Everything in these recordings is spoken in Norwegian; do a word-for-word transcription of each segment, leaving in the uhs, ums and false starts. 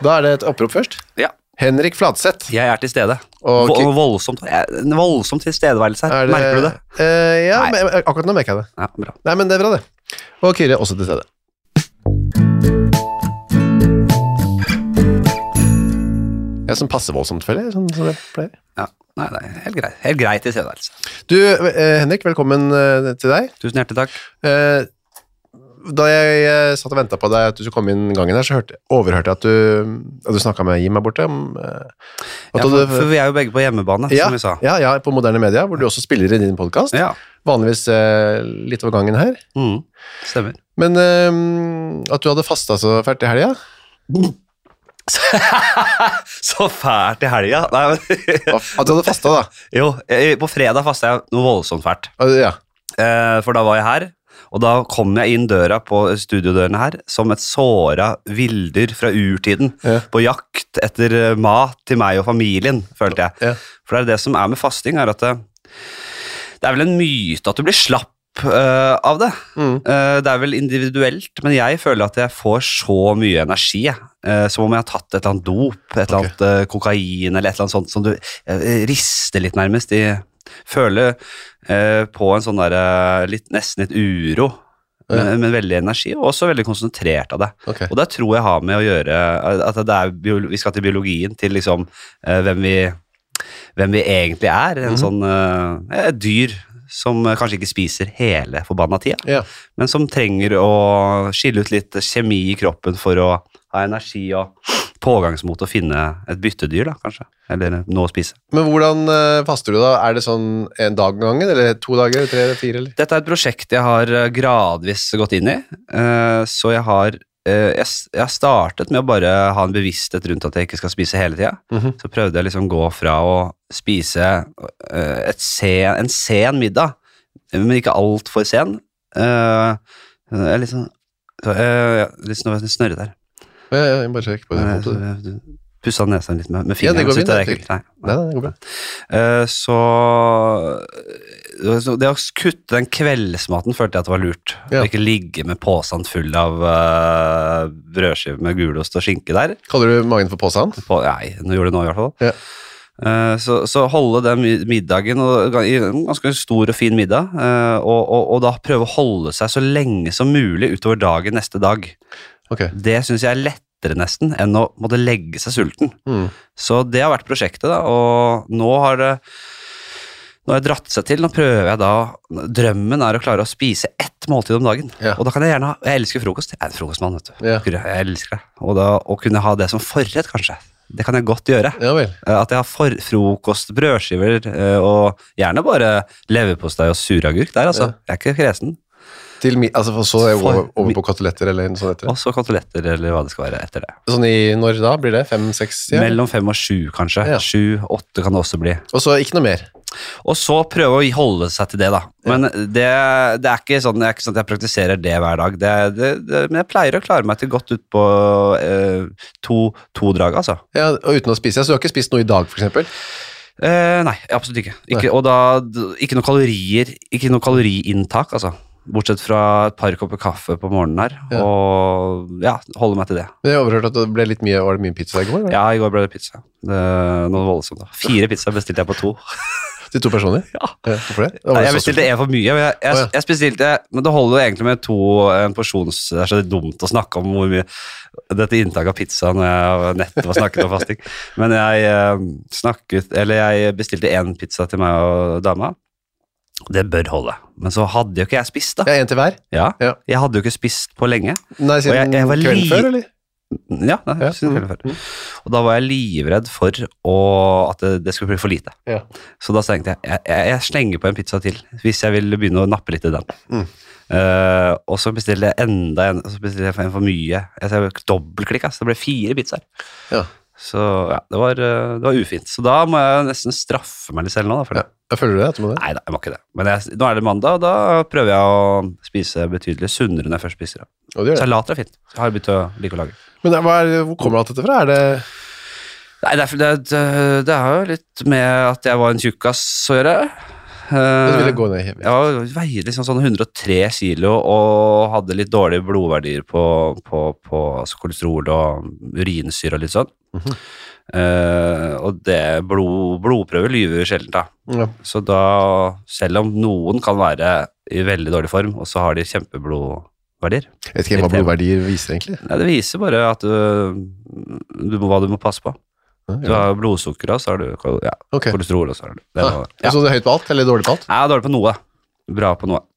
Da er det et opprop først. Ja. Henrik Fladseth. Jeg er til stede. Og Vo- voldsomt, en voldsom tilstedeværelse her. det, Merker du det? Uh, ja, Nei. men, akkurat nå merker jeg det. Ja, bra. Nei, men det er bra det. Og Kyrre er også til stede. Ja, som passer voldsomt, føler jeg, sånn som det pleier. Ja, nei, nei, helt greit. Helt greit tilstedeværelse. Du, eh, Henrik, velkommen eh, til deg. Tusen hjertelig takk. Eh, da jeg eh, satt og ventet på deg at du skulle komme inn gangen her, så hørte, overhørte jeg at du, at du snakket med Jim her borte. Om, eh, Ja, for, for vi er jo begge på hjemmebane, ja, som vi sa. Ja, ja, på Moderne Media, hvor du også spiller i din podcast. Ja. Vanligvis eh, litt over gangen her. Mm, stemmer. Men eh, at du hadde fastet så fælt i helga? Så fælt i helga. Nei, men At du hadde fastet da? Jo, jeg- på fredag fastet jeg noe voldsomt fælt. Ja. Eh, for da var jeg her, og da kom jeg inn døra på studiodørene her som et såra vildyr fra urtiden, Ja. på jakt etter eh, mat til meg og familien, følte jeg. Ja. For det er det som er med fasting, er at det, det er vel en myte at du blir slapp eh, av det. Mm. Eh, det er vel individuelt, men jeg føler at jeg får så mye energi, jeg. Eh, som om jeg har tatt et eller annet dop, et eller annet eh, kokain, eller et eller annet sånt, som du eh, rister litt nærmest i. Føler eh, på en sånn der, eh, litt, nesten litt uro, men, Ja. men veldig energi, og også veldig konsentrert av det. Ok. Og det tror jeg har med å gjøre at det er, bio- vi skal til biologien, til liksom eh, hvem, vi, hvem vi egentlig er, en Mhm. sånn eh, et dyr som eh, kanskje ikke spiser hele forbanna tida, Ja. men som trenger å skille ut litt kjemi i kroppen for å ha energi og pågangsmot å finne et byttedyr, da, kanskje, eller noe å spise. Men hvordan eh, faster du da? Er det sånn en dag gangen, eller to dager, tre eller fire, eller? Dette er et prosjekt jeg har eh, gradvis gått inn i, eh, så jeg har, eh, jeg, s- jeg har startet med å bare ha en bevissthet rundt at jeg ikke skal spise hele tida. Mhm. Så prøvde jeg liksom gå fra å spise eh, et sen, en sen middag, men ikke alt for sen. Eh, jeg er litt sånn, så, eh, ja, litt sånn snørret der. Ja, ja, jeg bare sjekker på det. Eh, på så det. jeg- du pusset nesa litt med, med Ja, det fingeren. går synes fint, det er det. ekkelt. Nei. Nei, nei, det går bra. Eh, så, så det å kutte den kveldsmaten følte jeg at det var lurt. Ja. Og ikke ligge med posen full av uh, brødskiver med gulost og skinke der. Kaller du magen for påsan? På, nei, nå gjorde det nå i hvert fall. Ja. Eh, så, så holde den mi- middagen, og, i en ganske stor og fin middag, eh, og, og, og da prøve å holde seg så lenge som mulig utover dagen neste dag. Ok. Det synes jeg er lettere nesten, enn å måtte legge seg sulten. Mm. Så det har vært prosjektet da, og nå har det nå har jeg dratt seg til, nå prøver jeg da, drømmen er å klare å spise ett måltid om dagen, Ja. og da kan jeg gjerne ha, jeg elsker frokost, jeg er en frokostmann, vet du, Ja. jeg elsker det, og da å kunne ha det som forrett kanskje, det kan jeg godt gjøre, Ja vel. Eh, at jeg har for, frokost, brødskiver, eh, og gjerne bare leverpostei og suragurk der, altså, Ja. jeg er ikke kresen, Til mi, altså, for så er jeg For over, over mi- på koteletter eller noe sånt etter. og så koteletter, eller hva det skal være etter det. Sånn i når da? Blir det? Fem, seks? Ja. Mellom fem og sju kanskje, Ja. sju, åtte kan det også bli. Og så ikke noe mer. Og så prøve å holde seg til det, da. Men det, det er ikke sånn, det er ikke sånn at jeg praktiserer det hver dag. Det, det, det, men jeg pleier å klare meg til godt ut på eh, to, to drag, altså. Ja, og uten å spise. Så du har ikke spist noe i dag, for eksempel? Eh, nei, absolutt ikke. ikke Nei. og da d- ikke noe kalorier, ikke noe kaloriinntak, altså. Bortsett fra et par kopper kaffe på morgenen her, Ja. og ja, holde meg til det. Men jeg har overhørt at det ble litt mye, var det mye pizza i går? eller? Ja, i går ble det pizza. Det, noe voldsomt da. Fire pizza bestilte jeg på to. Til to personer? Ja. Ja, hvorfor det? Da var Nei, det jeg så bestilte en for mye. men Jeg, jeg, Å, ja. jeg bestilte, men det holder jo egentlig med to en porsjons. Det er så dumt å snakke om hvor mye dette inntaket av pizza når jeg nettopp var snakket om fasting. Men jeg eh, snakket, eller jeg bestilte en pizza til meg og dama. Det bør holde. Men så hadde jo ikke jeg spist, da. Ja, en til hver? Ja, Ja. jeg hadde jo ikke spist på lenge. Nei, Og jeg- siden jeg var kvelden li- før, eller? Ja, nei, Ja. siden kvelden før. Mm. Og da var jeg livredd for å, at det, det skulle bli for lite. Ja. Så da tenkte jeg, jeg, jeg, jeg slenger på en pizza til, hvis jeg vil begynne å nappe litt i den. Mm. Eh, og så bestilte jeg enda en, og så bestilte jeg en for mye. Jeg dobbeltklikket, så det ble fire pizzaer. Ja. Så ja, det var, eh, det var ufint. Så da må jeg nesten straffe meg litt selv nå. Da, for Ja. det. Jeg føler du det? At du må det? Nei, da, jeg må ikke det. Men jeg, nå er det mandag, og da prøver jeg å spise betydelig sunnere når jeg først spiser. Og du gjør det. Salater er fint. Jeg har begynt å like å lage. Men hva er, hvor kommer alt dette fra? Er det Nei, det, er, det, det, det har jo litt med at jeg var en tjukkas å gjøre. Du ville gå ned i vekt? Ja, jeg veide liksom sånn hundre og tre kilo og hadde litt dårlige blodverdier på, på, på altså kolesterol og urinsyre og litt sånn. Mhm. Uh, og det blod, blodprøver lyver sjelden da. Ja. Så da, selv om noen kan være i veldig dårlig form, og så har de kjempeblodverdier. Jeg vet ikke hva blodverdier viser egentlig. Nei, det viser bare at du, du må, hva du må passe på. Ja, Du har blodsukker, og så har du ja, Ok. kolesterol, og så har du det. Ah, Var, ja. Så du er høyt på alt, eller dårlig på alt? Jeg er dårlig på noe. Bra på noe.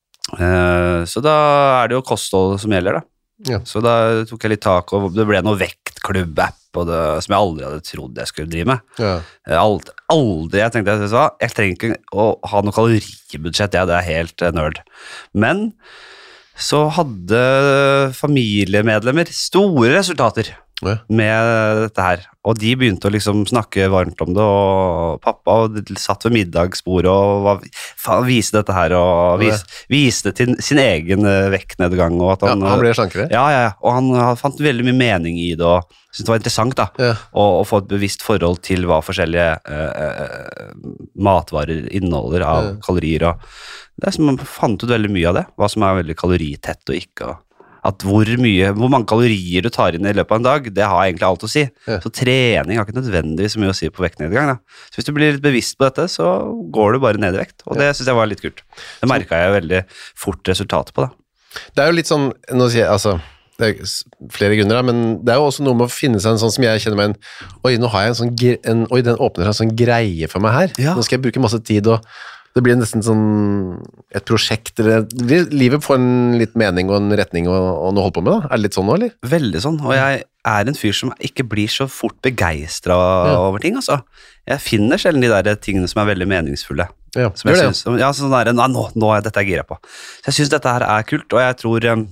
Uh, så da er det jo kosthold som gjelder da. Ja. Så da tok jeg litt tak, og det ble noe vektklubb-app, og det, som jeg aldri hadde trodd jeg skulle drive med. Ja. Aldri, aldri jeg tenkte, jeg, hva? jeg trenger ikke å ha noe kaloribudsjett, ja, det er helt uh, nerd. Men så hadde familiemedlemmer store resultater Ja. med dette her, og de begynte å liksom snakke varmt om det, og pappa og satt ved middagsbordet og var, faen, viste dette her, og vis, viste til sin egen uh, vektnedgang, og at Ja, han, han ble slankere? ja, ja, ja, og han, han fant veldig mye mening i det, og syntes det var interessant da, Ja. å, å få et bevisst forhold til hva forskjellige uh, uh, matvarer inneholder av Ja. kalorier, og det er som man fant ut veldig mye av det, hva som er veldig kaloritett og ikke, og at hvor mye, hvor mange kalorier du tar inn i løpet av en dag, det har egentlig alt å si. Ja. Så trening har ikke nødvendigvis så mye å si på vektnedgang da. Så hvis du blir litt bevisst på dette, så går du bare ned i vekt, og det synes jeg var litt kult. Det merket jeg veldig fort resultatet på da. Det er jo litt sånn, nå sier jeg, altså, det er s- flere grunner, da, men det er jo også noe med å finne seg en sånn som jeg kjenner meg en, oi, nå har jeg en sånn, gre- en, oi, den åpner seg en sånn greie for meg her. Ja. Nå skal jeg bruke masse tid, og det blir nesten sånn et prosjekt, eller det blir, livet får en litt mening og en retning og, og noe å holde på med da. Er det litt sånn nå, eller? Veldig sånn, og jeg er en fyr som ikke blir så fort begeistret Ja. over ting, altså. Jeg finner sjelden de der tingene som er veldig meningsfulle. Ja, Som jeg gjør det. synes, ja, sånn der, nei, nå, nå er dette jeg gira på. Så jeg synes dette her er kult, og jeg tror, um,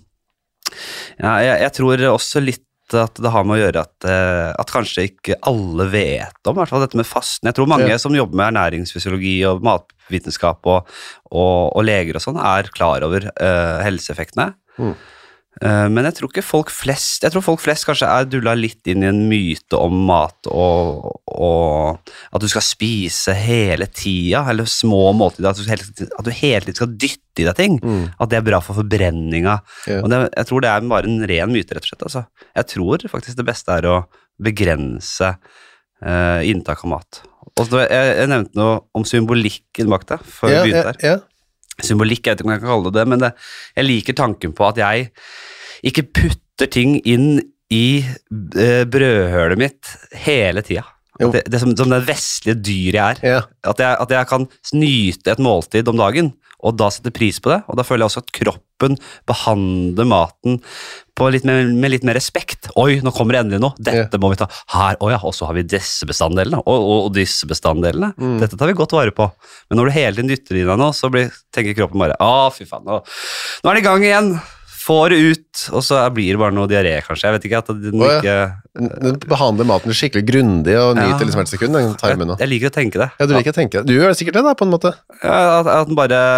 ja, jeg, jeg tror også litt at det har med å gjøre at, eh, at kanskje ikke alle vet om, i hvert fall dette med fasten. Jeg tror mange Ja. som jobber med ernæringsfysiologi og matvitenskap og, og, og leger og sånn, er klar over eh, helseeffektene. Mm. Eh, men jeg tror ikke folk flest, jeg tror folk flest kanskje er dullet litt inn i en myte om mat og, og at du skal spise hele tida, eller små måltider, at du hele, at du hele tiden skal dytte i deg ting, Mm. at det er bra for forbrenninga. Ja. Og det, jeg tror det er bare en ren myte, rett og slett. Altså. Jeg tror faktisk det beste er å begrense eh, inntak av mat. Og så, jeg, jeg nevnte noe om symbolikken bak det, før Ja, vi ja, begynte her. ja. Symbolikk, jeg vet ikke om jeg kan kalle det det, men det, jeg liker tanken på at jeg ikke putter ting inn i eh, brødhølet mitt hele tida. Jo. At Det, det er som, som det vestlige dyr jeg er. Ja. At jeg, at jeg kan nyte et måltid om dagen, og da sette pris på det, og da føler jeg også at kroppen behandler maten på litt mer, med litt mer respekt. Oi, nå kommer det endelig noe, dette må vi ta her, å ja, og så har vi disse bestanddelene, og, og, og disse bestanddelene, Mm. dette tar vi godt vare på. Men når du hele tiden dytter i deg nå, så blir, tenker kroppen bare, å fy faen, nå, nå er det i gang igjen, får det ut, og så blir det bare noe diaré kanskje, jeg vet ikke at den Å, ja. ikke... Den behandler maten skikkelig grundig og Ja. nyter liksom hvert sekund, den Jeg, tarmen og. jeg liker å tenke det. Ja, du liker å tenke det. Du gjør det sikkert det da, på en måte. Ja, at, at den bare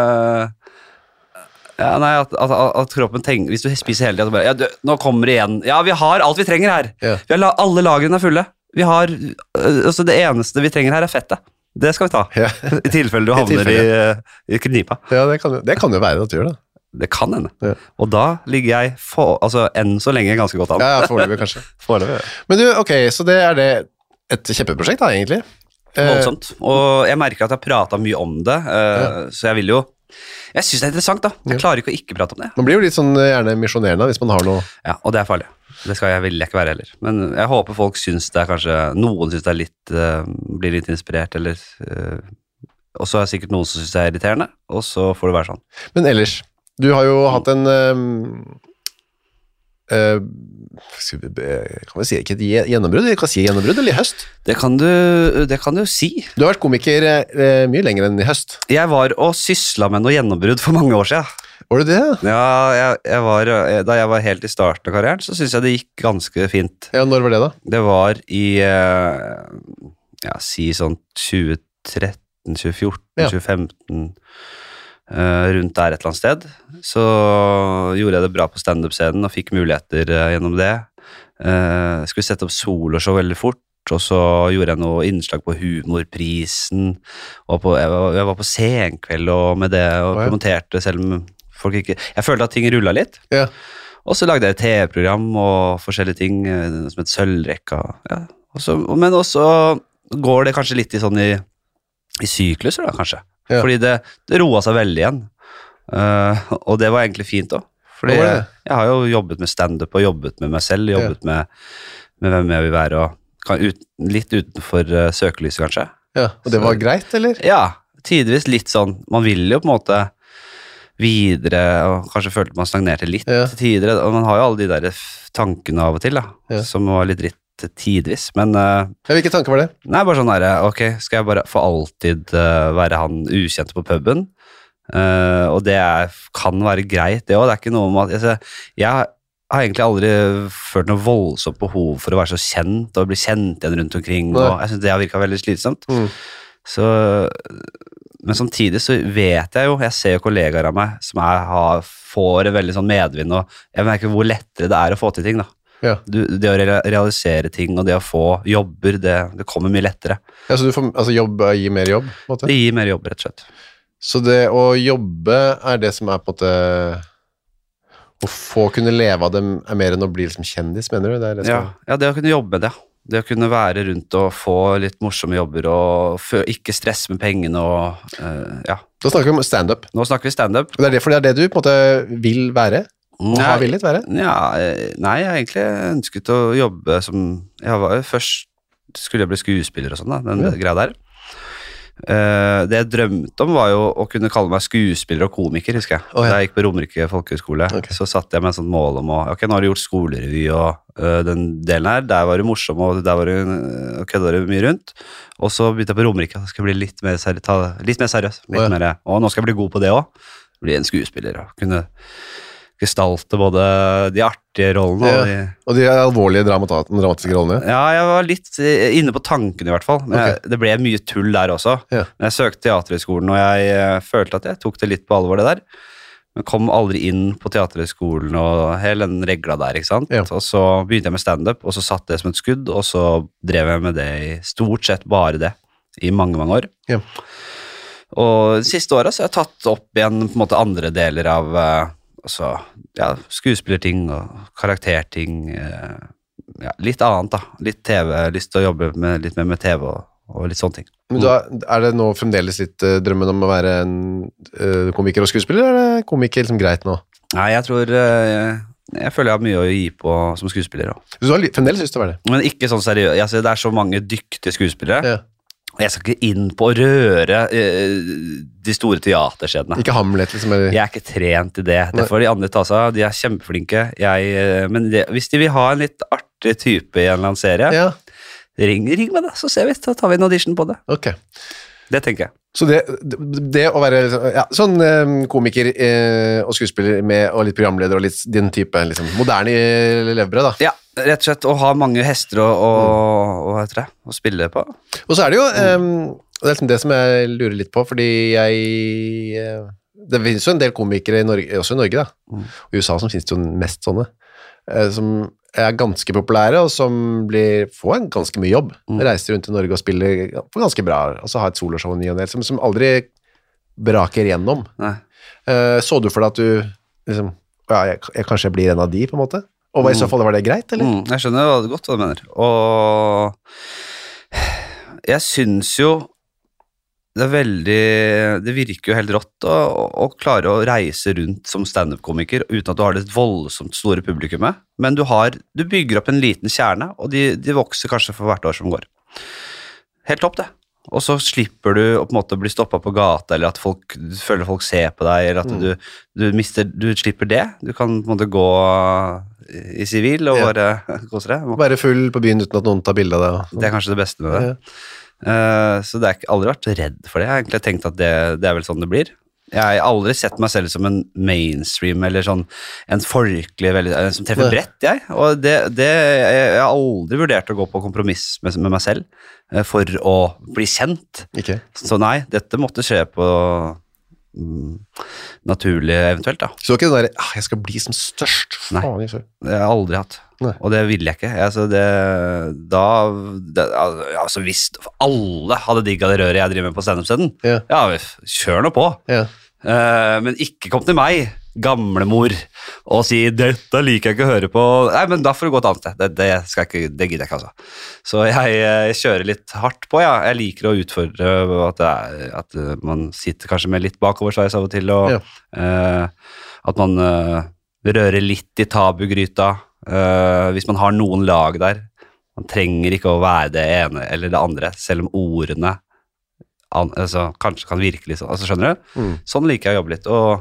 ja, nei, at, at, at kroppen tenker, hvis du spiser hele tiden, så bare, ja, du, nå kommer det igjen, ja, vi har alt vi trenger her, Ja. vi har la, alle lagrene er fulle, vi har, øh, altså det eneste vi trenger her er fettet, det skal vi ta, Ja, i tilfelle du I havner i, i knipa, ja det, kan, jo- det kan jo være at du gjør det. det kan hende, Ja. og da ligger jeg, for, altså enn så lenge ganske godt an. Ja, ja, foreløpig kanskje. Foreløpig. Men du, ok, så det er det et kjempeprosjekt da, egentlig. Eh, Voldsomt, og jeg merker at jeg har pratet mye om det, øh, så jeg vil jo, jeg synes det er interessant da, jeg Ja. klarer ikke å ikke prate om det. Man blir jo litt sånn eh, gjerne misjonerende hvis man har noe. Ja, og det er farlig. Det skal jeg, vil jeg ikke være heller. Men jeg håper folk syns det er kanskje, noen syns det er litt, eh, blir litt inspirert, eller, eh, og så er det sikkert noen som syns det er irriterende, og så får det være sånn. Men ellers, du har jo hatt en um, uh, skal vi, be- kan vi si ikke et gje- gjennombrudd? Vi kan si gjennombrudd, eller i høst? Det kan du, det kan du si. Du har vært komiker eh, mye lenger enn i høst. Jeg var og sysla med noe gjennombrudd for mange år siden. Var det det? Ja, jeg, jeg var, da jeg var helt i starten av karrieren, så synes jeg det gikk ganske fint. Ja, når var det da? Det var i, eh, ja, si sånn tjue tretten, tjue fjorten, Ja. tjue femten, eh, rundt der et eller annet sted. Så gjorde jeg det bra på stand-up-scenen og fikk muligheter eh, gjennom det. Eh, skulle sette opp soloshow veldig fort, og så gjorde jeg noe innslag på Humorprisen, og på, jeg, var, jeg var på Senkveld og med det, og ja. kommenterte selv om folk ikke... Jeg følte at ting rullet litt. Ja. Og så lagde jeg et T V-program og forskjellige ting, som et sølvrekka. Ja. Også, men også går det kanskje litt i sånn i, i sykluser da, kanskje. Ja. Fordi det, det roet seg veldig igjen. Uh, og det var egentlig fint også. Fordi jeg, jeg har jo jobbet med stand-up og jobbet med meg selv, jobbet ja. med, med hvem jeg vil være, og kan ut, litt utenfor uh, søkelyset kanskje. Ja, og det var så, greit, eller? Ja, tidvis litt sånn. Man vil jo på en måte videre, og kanskje følte man stagnerte litt ja. tidligere, og man har jo alle de der tankene av og til, da, ja. som var litt dritt tidvis, men... Uh, ja, hvilke tanker var det? Nei, bare sånn der, ok, skal jeg bare for alltid uh, være han ukjente på puben? Uh, og det er, kan være greit, det også, det er ikke noe om at... Altså, jeg har egentlig aldri følt noe voldsomt behov for å være så kjent og bli kjent igjen rundt omkring, Nei. og jeg synes det har virket veldig slitsomt. Mm. Så, men samtidig så vet jeg jo, jeg ser jo kollegaer av meg som er, har, får en veldig sånn medvind, og jeg merker hvor lettere det er å få til ting da. Ja. Du, det å re realisere ting og det å få jobber, det, det kommer mye lettere. Ja, så du får, altså jobb gir mer jobb? På en måte? Det gir mer jobb, rett og slett. Så det å jobbe er det som er på en måte... Å få kunne leve av dem er mer enn å bli liksom kjendis, mener du? Det er det ja, ja, det å kunne jobbe med det. Det å kunne være rundt og få litt morsomme jobber, og ikke stresse med pengene, og uh, ja. Da snakker vi om stand-up. Nå snakker vi stand-up. Det er det, for det er det du på en måte vil være? Og har villet være? Ja, nei, jeg har egentlig ønsket å jobbe som... Jeg var, først skulle jeg bli skuespiller og sånn da, den ja. greia der. Uh, det jeg drømte om var jo å kunne kalle meg skuespiller og komiker, husker jeg. Oh, ja. Da jeg gikk på Romerike folkehøyskole, okay. så satt jeg med et sånt mål om å, ok, nå har du gjort skolerevy og uh, den delen her, der var du morsom og der var du, uh, kødde du mye rundt, og så begynte jeg på Romerike, så skal jeg bli litt mer, seri ta, litt mer seriøs, litt oh, ja. mer, og nå skal jeg bli god på det også, bli en skuespiller og kunne gestalte både de artige rollene ja. og, de, og de alvorlige dramatiske rollene. Ja, jeg var litt inne på tanken i hvert fall, men okay. jeg, det ble mye tull der også. Ja. Men jeg søkte teaterhøgskolen, og jeg uh, følte at jeg tok det litt på alvor det der, men kom aldri inn på teaterhøgskolen og hele den regla der, ikke sant? Ja. Og så begynte jeg med stand-up, og så satt det som et skudd, og så drev jeg med det i stort sett bare det, i mange, mange år. Ja. Og de siste årene så har jeg tatt opp igjen på en måte andre deler av... Uh, altså, ja, skuespillerting og karakterting, eh, ja, litt annet da, litt T V, lyst til å jobbe med, litt mer med T V og, og litt sånne ting. Men da, er det nå fremdeles litt uh, drømmen om å være en uh, komiker og skuespiller, eller er det komiker liksom greit nå? Nei, jeg tror, uh, jeg, jeg føler jeg har mye å gi på som skuespiller også. Så du har fremdeles lyst til å være det? Men ikke sånn seriøst, altså, det er så mange dyktige skuespillere, ja. Jeg skal ikke inn på å røre eh, de store teaterskjedene. Ikke Hamlet, liksom? Eller? Jeg er ikke trent i det. Det får de andre ta seg av. De er kjempeflinke. Jeg, men det, hvis de vil ha en litt artig type i en eller annen serie, ja. ring, ring med det, så ser vi. Så tar vi en audition på det. Ok. Det tenker jeg. Så det, det å være ja, sånn eh, komiker eh, og skuespiller med, og litt programleder og litt din type liksom, moderne levebrød, da. Ja, rett og slett å ha mange hester og, og, mm. og, hva heter det, å spille på. Og så er det jo eh, det er liksom det som jeg lurer litt på, fordi jeg eh, det finnes jo en del komikere i Norge, også i Norge da, mm. og i U S A som finnes jo mest sånne, eh, som er ganske populære, og som blir, får en ganske mye jobb. Mm. Reiser rundt i Norge og spiller for ganske bra, og så har et soloshow ny og del, som, som aldri braker gjennom. Uh, så du for deg at du, liksom, ja, jeg, jeg kanskje blir en av de, på en måte? Og i så fall, var det greit, eller? Mm, jeg skjønner godt hva du mener. Og jeg synes jo det er veldig, det virker jo helt rått å, å klare å reise rundt som stand-up-komiker uten at du har det voldsomt store publikummet, men du, har, du bygger opp en liten kjerne, og de, de vokser kanskje for hvert år som går. Helt topp det. Og så slipper du å på en måte bli stoppet på gata, eller at folk, du føler folk ser på deg, eller at mm. du, du, mister, du slipper det. Du kan på en måte gå i sivil og ja. bare kose deg. Være full på byen uten at noen tar bilde av deg. Det er kanskje det beste med det. Ja. Uh, så det har ikke aldri vært redd for det. Jeg har egentlig tenkt at det, det er vel sånn det blir. Jeg har aldri sett meg selv som en mainstream eller sånn en folkelig veldig, som treffer bredt, jeg. Og det, det, jeg har aldri vurdert å gå på kompromiss med, med meg selv uh, for å bli kjent. Okay. Så nei, dette måtte skje på um, naturlig eventuelt da. Så ikke den der, ah, jeg skal bli som størst. Nei, Faen, jeg ser. det har jeg aldri hatt. Nei. Og det vil jeg ikke. Altså, det, da, det, altså, hvis alle hadde digget det røret jeg driver med på stand-up-scenen, Ja. ja, kjør nå på. Ja. Eh, men ikke kom til meg, gamlemor, og si, dette liker jeg ikke å høre på. Nei, men da får du gå et annet sted. Det, det, skal jeg ikke, det gidder jeg ikke, altså. Så jeg, jeg kjører litt hardt på, ja. Jeg liker å utfordre at, det er, at man sitter kanskje med litt bakoversveis av og til, og Ja. eh, at man eh, rører litt i tabugryta, eh, hvis man har noen lag der. Man trenger ikke å være det ene eller det andre, selv om ordene an, altså, kanskje kan virke litt sånn, altså, skjønner du? Mm. Sånn liker jeg å jobbe litt, og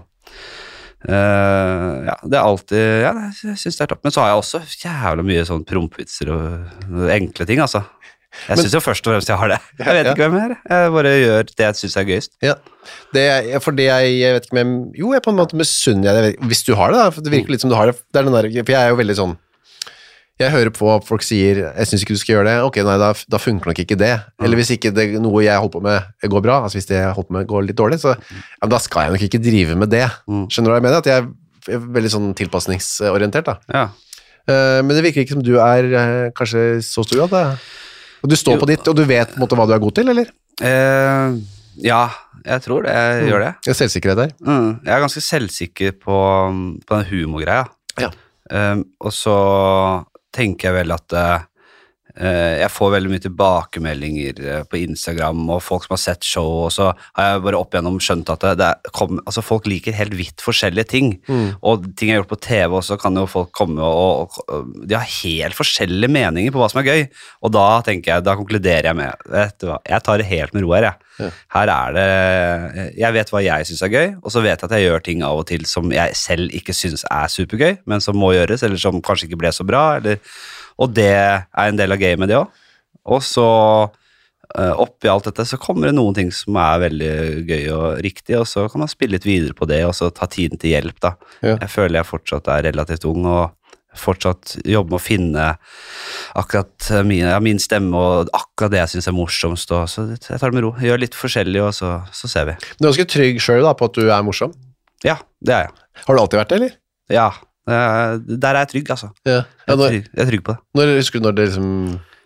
Uh, ja, det er alltid ja, jeg synes det er topp, men så har jeg også jævla mye sånn prompvitser og enkle ting, altså. Jeg Men- synes jo først og fremst jeg har det. Jeg vet Ja. ikke hvem jeg er. Jeg bare gjør det jeg synes er gøyest. Ja, det er, for det jeg, jeg vet ikke om jeg, jo, jeg på en måte misunner jeg det, jeg vet- hvis du har det da, for det virker litt som du har det, det er den der, for jeg er jo veldig sånn, jeg hører på at folk sier, jeg synes ikke du skal gjøre det, ok, nei, da, da funker nok ikke det, eller hvis ikke det, noe jeg holder på med går bra, altså hvis det jeg holder på med går litt dårlig, så ja, men da skal jeg nok ikke drive med det, Mm. skjønner du hva jeg mener? At jeg er veldig sånn tilpasningsorientert da, Ja. uh, men det virker ikke som du er uh, kanskje så stor grad da, og du står Jo. på ditt, og du vet på en måte hva du er god til, eller? Uh, ja, jeg tror det, jeg Mm. gjør det. Det er selvsikkerhet der. Mm. Jeg er ganske selvsikker på, på den humorgreia. Ja. Um, og så tenker jeg vel at uh, jeg får veldig mye tilbakemeldinger uh, på Instagram, og folk som har sett show, og så har jeg bare opp igjennom skjønt at det, det er, kom, altså folk liker helt vidt forskjellige ting, Mm. og ting jeg har gjort på T V også, kan jo folk komme og, og, og de har helt forskjellige meninger på hva som er gøy, og da tenker jeg, da konkluderer jeg med, vet du hva, jeg tar det helt med ro her, jeg. Ja. Her er det, jeg vet hva jeg synes er gøy, og så vet jeg at jeg gjør ting av og til som jeg selv ikke synes er supergøy, men som må gjøres, eller som kanskje ikke ble så bra, eller, og det er en del av gamet det også. Og så uh, oppi alt dette så kommer det noen ting som er veldig gøy og riktig, og så kan man spille litt videre på det, og så ta tiden til hjelp da. Ja. Jeg føler jeg fortsatt er relativt ung, og fortsatt jobber med å finne akkurat min, ja, min stemme og akkurat det jeg synes er morsomst, og så jeg tar det med ro, gjør litt forskjellig, og så, så ser vi. Du er ganske trygg selv da, på at du er morsom. Ja, det er jeg. Har du alltid vært det, eller? Ja, eh, der er jeg trygg, altså. Ja. Jeg Ja, er når, trygg, jeg er trygg på det. når, husker du når det liksom,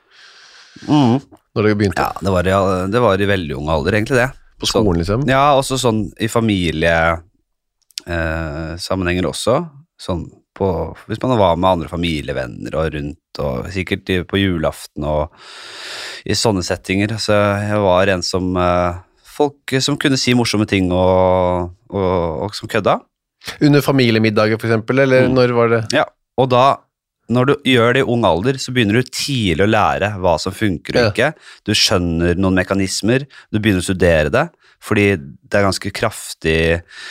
når det begynte? Ja, det var, i, det var i veldig ung alder, egentlig det. På skolen, liksom? Ja, også sånn i familiesammenhenger eh, sammenhenger også, sånn på, hvis man var med andre familievenner og rundt, og sikkert i, på julaften og i sånne settinger, så jeg var en som eh, folk som kunne si morsomme ting og, og, og som kødda. Under familiemiddager, for eksempel, eller Mm. når var det? Ja, og da, når du gjør det i ung alder, så begynner du tidlig å lære hva som funker og Ja. ikke. Du skjønner noen mekanismer, du begynner å studere det, fordi det er ganske kraftig,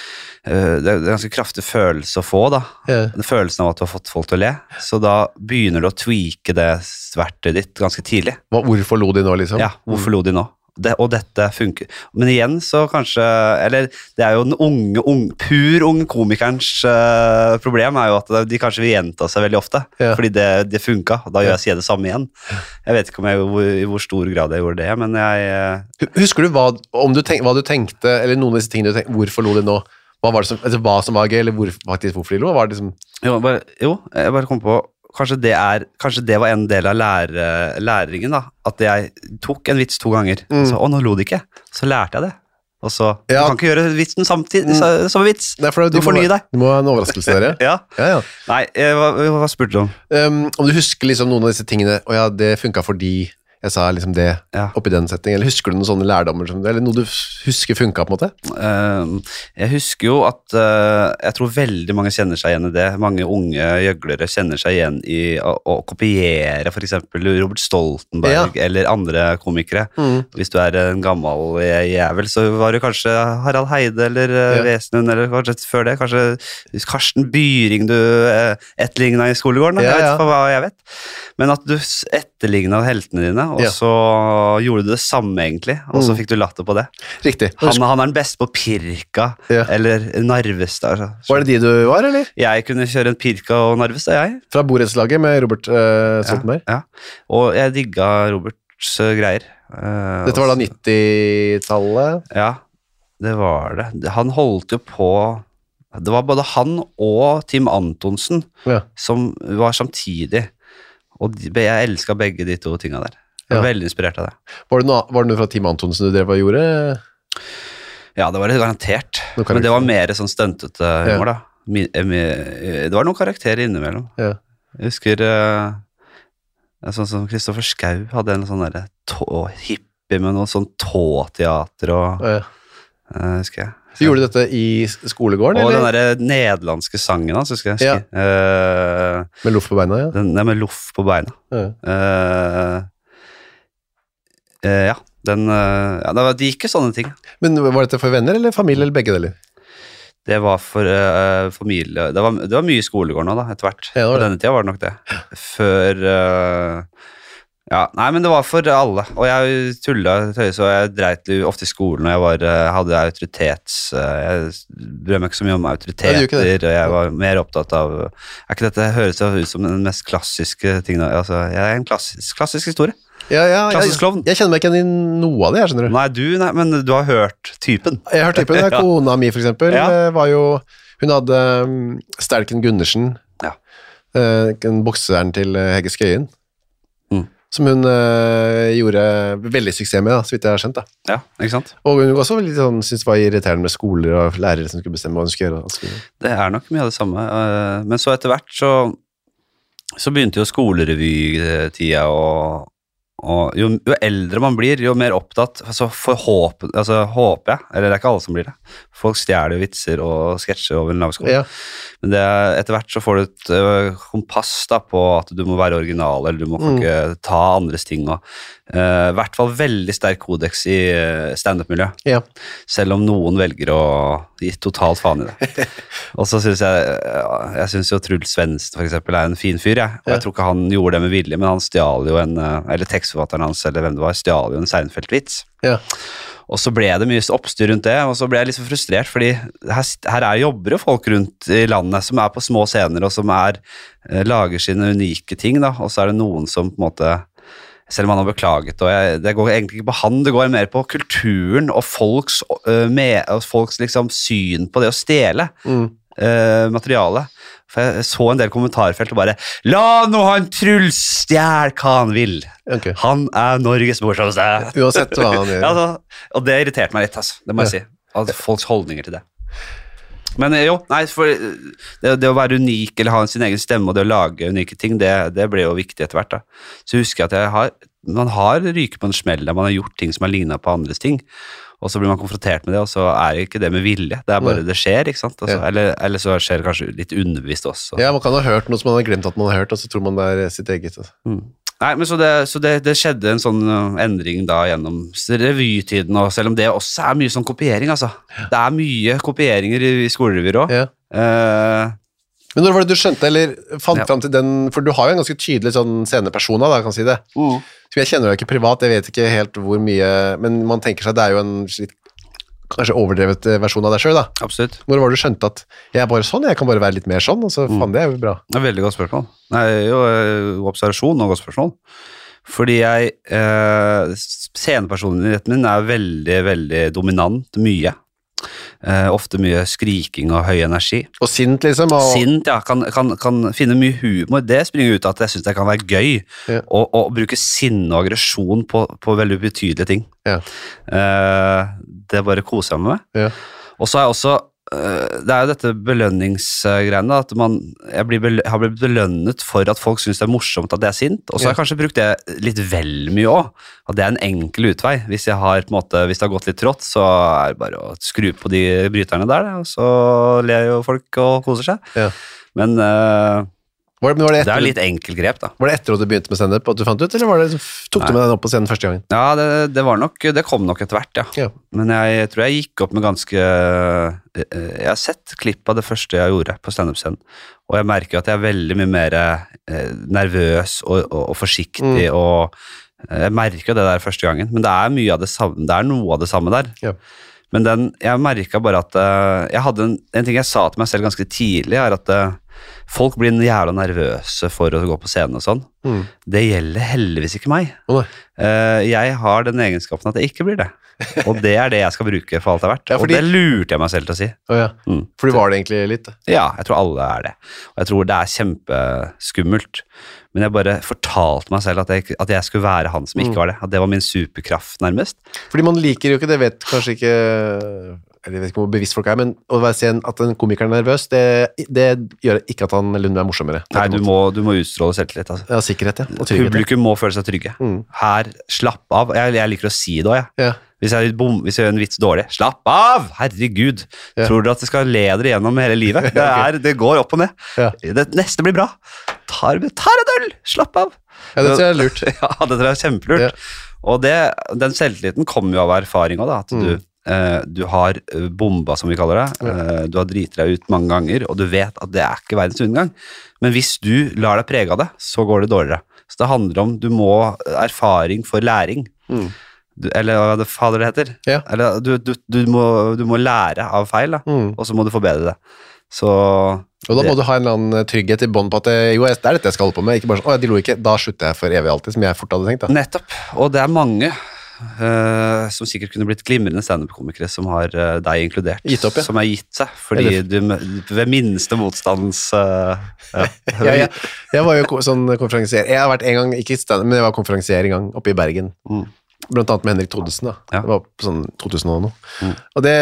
eh, det er ganske kraftig følelse å få da. Ja. Den følelsen av at du har fått folk til å le. Så da begynner du å tweake det verktøyet ditt ganske tidlig. Hva, hvorfor lo de nå, liksom? Ja, hvorfor lo de nå? Det, og dette funker. Men igjen så kanskje, eller det er jo den unge, unge pur unge komikerens uh, problem er jo at de kanskje vil gjenta seg veldig ofte, Ja. fordi det, det funka, og da gjør jeg sier det samme igjen. Jeg vet ikke om jeg, hvor, i hvor stor grad jeg gjorde det, men jeg... eh, Hu- Husker du hva, om du tenk, hva du tenkte, eller noen av disse tingene du tenkte, hvorfor lo de nå? Hva var det som, altså, hva som var gøy, eller hvor, faktisk hvorfor de lo? Var det liksom, Jo, bare, jo, jeg bare kom på, kanskje det, er, kanskje det var en del av lære, læringen da, at jeg tok en vits to ganger, Mm. så, å, nå lo de ikke, så lærte jeg det. Og så, Ja. du kan ikke gjøre vitsen samtidig, Mm. samme vits. Nei, for Du må- fornyer deg. Du må ha en overraskelse der, ja. Ja. Ja, ja. Nei, eh, hva, hva spurte du om? Um, om du husker liksom noen av disse tingene, og ja, det funket fordi jeg sa liksom det Ja. oppi den settingen, eller husker du noen sånne lærdommer, som, eller noe du f- husker funket på en måte? Eh, jeg husker jo at eh, jeg tror veldig mange kjenner seg igjen i det. Mange unge gjøglere kjenner seg igjen i å, å kopiere for eksempel Robert Stoltenberg eller andre komikere. Mm. Hvis du er en gammel jævel, så var det kanskje Harald Heide eller uh, Ja. Vesenund, eller kanskje før det, kanskje Karsten Byring du uh, etterlignet i skolegården, da. Ja, Jeg vet ja. ikke hva jeg vet. Men at du s- etterlignet heltene dine, og Ja. så gjorde du det samme egentlig, og så Mm. fikk du latter på det. Riktig. Han, han er den beste på Pirka, Ja. eller Narvestad. altså. Var det de du var, eller? Jeg kunne kjøre en Pirka og Narvestad, jeg. Fra borettslaget med Robert uh, Stoltenberg? Ja, ja. Og jeg digga Roberts uh, greier. Uh, Dette var da nittitallet? Ja, det var det. Han holdt jo på det var både han og Tim Antonsen Ja. som var samtidig, og de, jeg elsket begge de to tingene der. Jeg var Ja. veldig inspirert av det. Var det, noe, var det noe fra Team Antonsen du drev og gjorde? Ja, det var det garantert, Noe karakter. men det var mer sånn støntete humor Ja. da. Mi- eh, mi- Det var noen karakterer innimellom. Ja. Jeg husker uh, sånn som Kristoffer Schau hadde en sånn der tå, hippie med noe sånn tåteater og Ja. uh, husker jeg. Så gjorde du dette i skolegården, Og den eller? der nederlandske sangen hans, husker jeg. Ja. Uh, Med loff på beina, ja. den, den med loff på beina. Ja. Uh, uh, ja, den uh, ja, det var- de gikk jo sånne ting. Men var dette for venner, eller familie, eller begge deler? Det var for uh, familie det var, det var mye i skolegården nå da, etter hvert. Ja, det var På det. denne tida var det nok det. Før uh, ja, nei, men det var for alle. Og jeg tullet tøyse, og jeg dreit litt ofte i skolen, og jeg var, uh, hadde autoritets... Uh, jeg brød meg ikke så mye om Ja, autoriteter, du gjør ikke det. og jeg var mer opptatt av... Er ikke dette høres ut som den mest klassiske tingen? Altså, jeg er en klassisk, klassisk historie. Ja, ja, jeg, Klassisk klovn. jeg kjenner meg ikke igjen i noe av det, jeg skjønner du. Nei, du, nei, men du har hørt typen. Jeg har hørt typen, Ja. kona mi for eksempel, Ja. eh, var jo, hun hadde um, Sterken Gundersen, Ja. eh, den bokseren til eh, Hegge Skøyen, Mm. som hun eh, gjorde veldig suksess med, da, så vidt jeg har skjønt. Da. Ja, ikke sant? Og hun også litt sånn, syntes det var irriterende med skoler og lærere som skulle bestemme hva hun skulle gjøre. og så videre. Det er nok mye av det samme. øh, Men så etter hvert så, så begynte jo skolerevytida, og, og jo, jo eldre man blir, jo mer opptatt altså for håp, altså håper jeg, eller det er ikke alle som blir det. Folk stjeler jo vitser og sketsjer over en lavskole. Ja, Men det, er- etter hvert så får du et øh, kompass da på at du må være original, eller du må Mm. ikke ta andres ting. Og, øh, I hvert fall veldig sterk kodeks i øh, stand-up-miljø. ja. Selv om noen velger å gi totalt faen i det. Og så synes jeg ja, Jeg synes jo Truls Svendsen for eksempel er en fin fyr, jeg. Og Ja. jeg tror ikke han gjorde det med vilje, men han stjal jo en eh, Eller tekstforfatteren hans, eller hvem det var, stjal jo en Seinfeld-vits. Ja. Og så ble det mye oppstyr rundt det, og så ble jeg litt så frustrert, fordi her, her er jobber jo folk rundt i landet som er på små scener, og som er, eh, lager sine unike ting, da, og så er det noen som på en måte selv om han har beklaget, og jeg, det går egentlig ikke på han, det går mer på kulturen og folks, øh, med, og folks liksom syn på det å stjele Mm. øh, materiale. For jeg så en del kommentarfelt og bare, la nå han Truls stjæl hva han vil. Ok. Han er Norges morsomste. Uansett hva han gjør. Ja, altså, og det irriterte meg litt, altså. Det må jeg si. Altså, folks holdninger til det. Men eh, jo, nei, for eh, det, det å være unik eller ha sin egen stemme og det å lage unike ting, det, det ble jo viktig etter hvert da. Så husker jeg at jeg har, man har ryket på en smell der man har gjort ting som har lignet på andres ting, og så blir man konfrontert med det, og så er ikke det med vilje, det er bare det skjer, ikke sant? Altså, Ja. eller, eller så skjer det kanskje litt underbevisst også. Ja, man kan ha hørt noe som man har glemt at man har hørt, og så tror man det er sitt eget. Altså. Mm. Nei, men så, det, så det, det skjedde en sånn uh, endring da gjennom revytiden, og selv om det også er mye sånn kopiering, altså. Det er mye kopieringer i, i skolerevyer også. Ja. Eh, Men når var det du skjønte, eller fant Ja. frem til den, for du har jo en ganske tydelig sånn scenepersona, da, kan jeg si det. Så jeg kjenner deg ikke privat, jeg vet ikke helt hvor mye, men man tenker seg at det er jo en litt, kanskje overdrevet eh, versjon av deg selv, da. absolutt. Når var det du skjønte at jeg er bare sånn, jeg kan bare være litt mer sånn, og så faen, det er jo bra. Det er et veldig godt spørsmål. Nei, jo, eh, observasjon og godt spørsmål. Fordi jeg, eh, scenepersonligheten min er veldig, veldig dominant, mye. Eh, ofte mye skriking og høy energi. Og sint, liksom, og... Sint, ja, kan, kan, kan finne mye humor. Det springer ut av at jeg synes det kan være gøy Ja. å, å bruke sinne og aggresjon på, på veldig betydelige ting. Ja. Eh, det bare koser jeg meg med. Ja. Og så er jeg også, eh, det er jo dette belønningsgreiene, da, at man, jeg blir bel, har blitt belønnet for at folk synes det er morsomt at det er sint, og så har jeg kanskje brukt det litt vel mye også, og det er en enkel utvei. Hvis, jeg har, på en måte, hvis det har gått litt trått, så er det bare å skru på de bryterne der, og så ler jo folk og koser seg. Ja. Men eh, Var det, men var det det er etter, jo litt enkel grep, da. var det etter at du begynte med stand-up at du fant ut, eller var det, tok du Nei. med den opp på scenen første gangen? Ja, det, det var nok, det kom nok etter hvert, ja. Ja. Men jeg tror jeg gikk opp med ganske eh, Jeg har sett klipp av det første jeg gjorde på stand-up-scenen, og jeg merker at jeg er veldig mye mer eh, nervøs og, og, og forsiktig, Mm. og eh, jeg merker det der første gangen, men det er mye av det samme, det er noe av det samme der. Ja. Men den, jeg merket bare at eh, jeg hadde en, en ting jeg sa til meg selv ganske tidlig, er at eh, folk blir jævla nervøse for å gå på scenen og sånn. Mm. Det gjelder heldigvis ikke meg. Å, nei. Eh, jeg har den egenskapen at jeg ikke blir det. Og det er det jeg skal bruke for alt det er verdt. Ja, fordi... Og det lurte jeg meg selv til å si. Oh, ja. mm. Fordi var det egentlig litt? Ja, jeg tror alle er det. Og jeg tror det er kjempeskummelt. Men jeg bare fortalte meg selv at jeg, at jeg skulle være han som ikke mm. var det. At det var min superkraft nærmest. Fordi man liker jo ikke, det vet kanskje ikke, eller jeg vet ikke hvor bevisst folk er, men å se at en komiker er nervøs, det, det gjør ikke at han Lund er morsommere. Nei, du må, du må utstråle selvtillit. Altså. Ja, sikkerhet, ja. Og trygghet. Publikum må føle seg trygge. Mm. Her, slapp av. Jeg, jeg liker å si det også, jeg. Ja. Hvis jeg, bom, hvis jeg gjør en vits dårlig, slapp av! Herregud! Ja. Tror dere at det skal le dere gjennom hele livet? Det, er, det går opp og ned. Ja. Det neste blir bra. Tar, tar en øl! Slapp av! Ja, det tror jeg er lurt. Ja, det tror jeg er kjempelurt. Ja. Og det, den selvtilliten kommer jo av erfaring også, da, at mm. du, eh, du har bomba, som vi kaller det. Ja. Eh, du har driter deg ut mange ganger, og du vet at det er ikke verdens undergang. Men hvis du lar deg prege av det, så går det dårligere. Så det handler om, du må erfaring for læring. Mm. Du, eller hva det fader det heter. Ja. Eller du, du, du, må, du må lære av feil, da, mm. og så må du forbedre det. Så, og da må det, du ha en eller annen trygghet i bånd på at det, jo, det er dette jeg skal holde på med, ikke bare sånn, å, de lo ikke, da slutter jeg for evig alltid, som jeg fort hadde tenkt. Da. Nettopp, og det er mange uh, som sikkert kunne blitt glimrende stand-up-komikere som har uh, deg inkludert, gitt opp, ja. Som er gitt seg, fordi eller... du ved minste motstands... Uh, ja. ja, jeg, jeg var jo sånn konferansier, jeg har vært en gang, ikke stand-up, men jeg var konferansier en gang oppe i Bergen. Mm. Blant annet med Henrik Thodesen da. Ja. Det var på sånn to tusen og noe. Mm. Og det,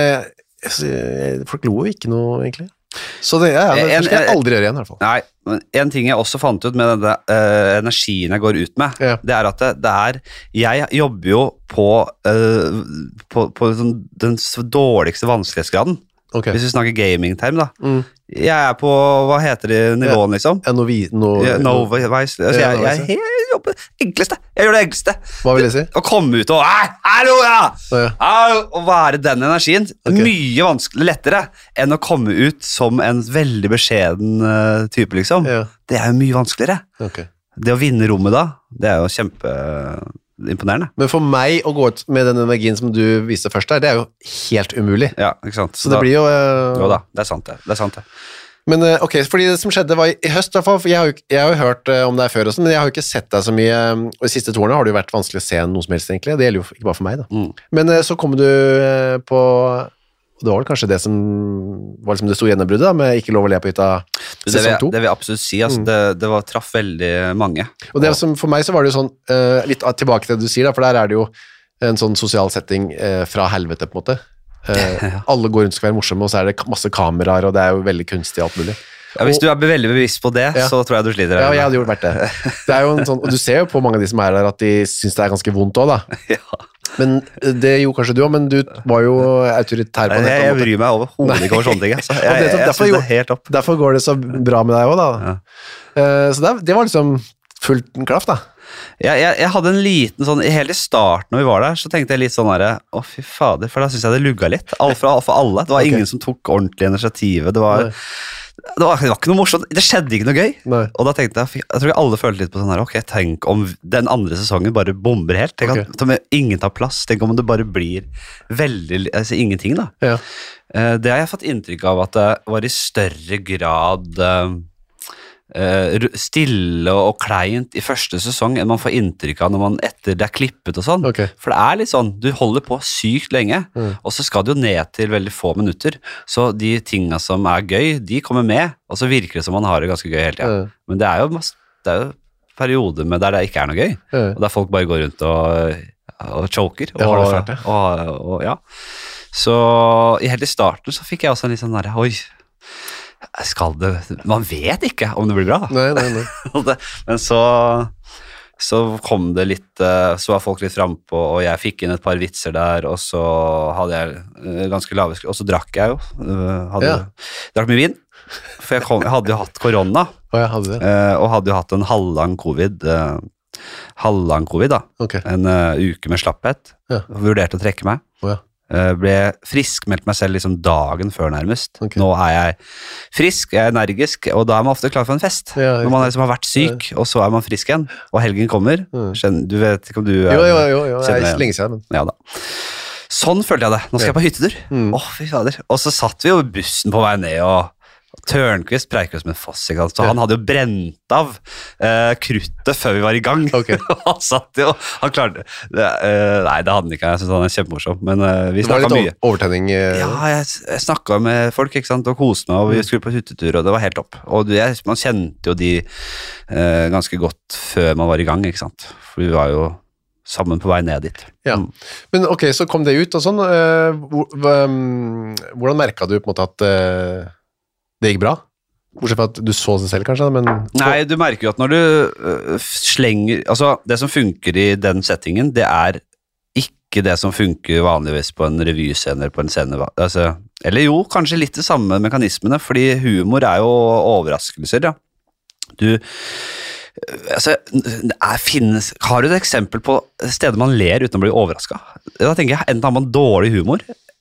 folk lo jo ikke noe egentlig. Så det, ja, det en, skal jeg aldri gjøre igjen i hvert fall. Nei, men en ting jeg også fant ut med denne uh, energien jeg går ut med, ja. Det er at det, det er, jeg jobber jo på, uh, på, på sånn, den dårligste vanskelighetsgraden. Okay. Hvis vi snakker gaming-term da. Mm. Jeg er på, hva heter det nivåen liksom? Ja, novi, no, ja, Novice. Altså, jeg, jeg, jeg, jeg jobber enkleste. Jeg gjør det enkleste. Hva vil jeg si? Å komme ut og, hallo ja! Oh, ja. Å være den energien, okay. Mye vanskelig, lettere enn å komme ut som en veldig beskjeden uh, type liksom. Ja. Det er jo mye vanskeligere. Okay. Det å vinne rommet da, det er jo kjempe... imponerende. Men for meg å gå ut med den energien som du viste først der, det er jo helt umulig. Ja, ikke sant. Så, så det da, blir jo... Uh... Jo da, det er sant det. Det er sant det. Men uh, ok, fordi det som skjedde var i høst, for jeg har jo, jeg har jo hørt uh, om det her før også, men jeg har jo ikke sett deg så mye, og de siste to årene har det jo vært vanskelig å se noe som helst egentlig, det gjelder jo ikke bare for meg da. Mm. Men uh, så kom du uh, på... Det var vel kanskje det som var liksom det store gjennombruddet da, med ikke lov å le på hytta sesong to. Det vil jeg absolutt si, altså, mm. det, det var, traff veldig mange. Og det som, for meg så var det jo sånn, uh, litt tilbake til det du sier da, for der er det jo en sånn sosial setting uh, fra helvete på en måte. Uh, ja. Alle går rundt skal være morsomme, og så er det masse kameraer, og det er jo veldig kunstig alt mulig. Ja, hvis og, du er veldig bevisst på det, ja. Så tror jeg du sliter. Ja, jeg hadde gjort vært det. Det er jo en sånn, og du ser jo på mange av de som er der at de synes det er ganske vondt også da. Ja. Men det gjorde kanskje du også, men du var jo autoritær på det. Jeg, jeg bryr meg overhodet ikke over sånne ting. Altså. Jeg, jeg, jeg, jeg synes det er helt opp. Derfor går det så bra med deg også da. Ja. Uh, så det, det var liksom fullt klaff da. Jeg, jeg, jeg hadde en liten sånn, helt i starten når vi var der, så tenkte jeg litt sånn der, å fy fader, for da synes jeg det lugget litt. Alt for, for alle. Det var okay. Ingen som tok ordentlig initiativet. Det var... Nei. Det var, det var ikke noe morsomt, det skjedde ikke noe gøy. Nei. Og da tenkte jeg, jeg tror jeg alle følte litt på sånn her, ok, tenk om den andre sesongen bare bomber helt, tenk okay. at ingen tar plass, tenk om det bare blir veldig, altså ingenting da. Ja. Det har jeg fått inntrykk av at det var i større grad stille og kleint i første sesong enn man får inntrykk av når man etter det er klippet og sånn. Okay. For det er litt sånn, du holder på sykt lenge, mm. og så skal du jo ned til veldig få minutter. Så de tingene som er gøy, de kommer med, og så virker det som man har det ganske gøy hele tiden. Mm. Men det er jo, masse, det er jo perioder med der det ikke er noe gøy, mm. og der folk bare går rundt og, og choker. Og, har det fælt, det. Og, og, og, ja. Så helt i starten så fikk jeg også en litt sånn der, oi, skal det, man vet ikke om det blir bra. Nei, nei, nei. Men så, så kom det litt, så var folk litt frempå, og jeg fikk inn et par vitser der, og så hadde jeg ganske lave, og så drakk jeg jo, hadde, ja. Drakk mye vin, for jeg, kom, jeg hadde jo hatt korona, oh, jeg hadde det. Og hadde jo hatt en halvlang covid, halvlang covid da, okay. En uh, uke med slapphet, ja. Vurderte å trekke meg. Oh, ja. Ble friskmeldt meg selv liksom dagen før nærmest. Okay. Nå er jeg frisk, jeg er energisk, og da er man ofte klar for en fest. Ja, når man liksom har vært syk, ja. Og så er man frisk igjen, og helgen kommer. Mm. Du vet ikke om du... Jo, jo, jo, jo. Jeg er lenge siden. Ja da. Sånn følte jeg det. Nå skal ja. Jeg på hyttetur. Mm. Åh, fy fader. Og så satt vi jo i bussen på vei ned, og, Tørnquist preiker som en foss, ikke sant? Så Ja. han hadde jo brent av eh, kruttet før vi var i gang. Ok. han satt jo, han klarte det, eh, Nei, det hadde han ikke, jeg synes han er kjempemorsom, men eh, vi Det var snakket litt mye. over- overtenning. eh, Ja, jeg, jeg snakket med folk, ikke sant, og koste meg, og vi skulle på hyttetur, og det var helt topp. Og det, man kjente jo de eh, ganske godt før man var i gang, ikke sant? For vi var jo sammen på vei ned dit. Ja. Mm. Men ok, så kom det ut og sånn. eh, hvor- hva- um, Hvordan merket du på en måte at eh, det gikk bra? Bortsett fra at du så seg selv kanskje, men... Nei, du merker jo at når du øh, slenger Altså, det som funker i den settingen, det er ikke det som funker vanligvis på en revyscene eller på en scene. Altså, eller jo, kanskje litt de samme mekanismene, fordi humor er jo overraskelser, ja. Du Altså, det er, finnes, har du et eksempel på steder man ler uten å bli overrasket? Da tenker jeg, enten har man dårlig humor,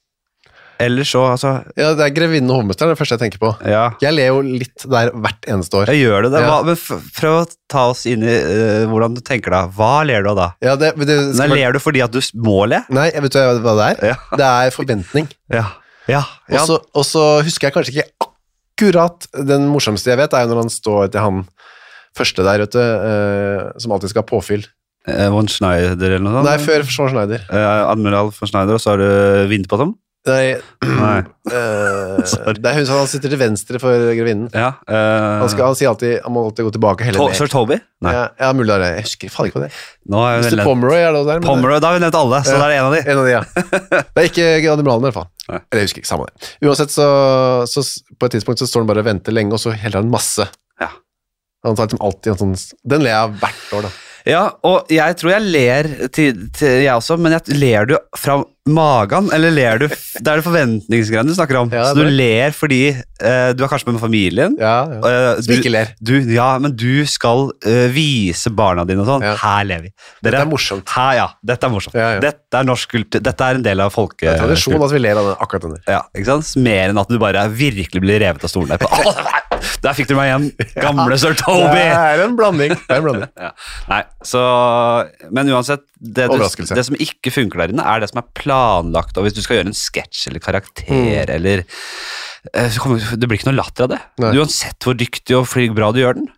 eller så, altså... Ja, det er Grevinnen og hovmesteren det første jeg tenker på. Ja, Jeg ler jo litt der hvert eneste år. jeg gjør det. det. Ja. Hva, men f- prøv å ta oss inn i øh, hvordan du tenker da. Hva ler du av da? Ja, det, men det Nei, skal være... ler du fordi at du s- må le? Nei, jeg vet du hva det er? Ja. Det er forventning. Ja, ja, Og ja. så- Og så husker jeg kanskje ikke akkurat den morsomste jeg vet, er jo når han står til han første der, vet du, eh, som alltid skal ha påfyll. Eh, Von Schneider eller noe sånt? Nei, før Schwarzenegger. Eh, Admiral von Schneider, og så har du Winterbottom? Nei, Nei. eh, Sorry. det er hun som han sitter til venstre for grevinnen. Ja. Eh, Han, skal, han sier alltid, han må alltid gå tilbake og helle to, ned. Sir Toby? Nei. Ja, ja, mulig det er det. Jeg husker faen ikke hva det er. Nå har jeg vel mister nevnt Pomeroy er det også der. men Pomeroy, da har vi nevnt alle, så Ja. da er det en av de. det er En av de, ja. Det er ikke admiralen i hvert fall. Nei. Eller jeg husker ikke, samme det. Uansett så, så s- på et tidspunkt så står han bare og venter lenge, og så heller han masse. Ja. Han tar liksom alltid en sånn, den ler jeg hvert år da. Ja, og jeg tror jeg ler til, til jeg også, men jeg ler du fra magen, eller ler du, f- det er det forventningsgreiene du snakker om, Ja, så du det. ler fordi eh, du er kanskje med familien, Ja, ja. eh, Som ikke ler. du, ja, men du skal eh, vise barna dine og sånn, Ja. her ler vi. Dette er morsomt. Her, ja, dette er morsomt. Ja, ja. Dette er norsk kultur, dette er en del av folke... Det er tradisjon at vi ler av den, akkurat den der. Ja, ikke sant? Mer enn at du bare virkelig blir revet av stolen der. På. Åh, der fikk du meg igjen, gamle Sir Toby! Det er en blanding. Det er en blanding. Ja. Nei, så Men uansett, det, du, Overraskelse. det som ikke funker der inne, er det som er planlagt. Og hvis du skal gjøre en sketsj eller karakter eller eh, så kommer, Det blir ikke noe latter av det. Nei. Uansett hvor dyktig og fly- bra du gjør den.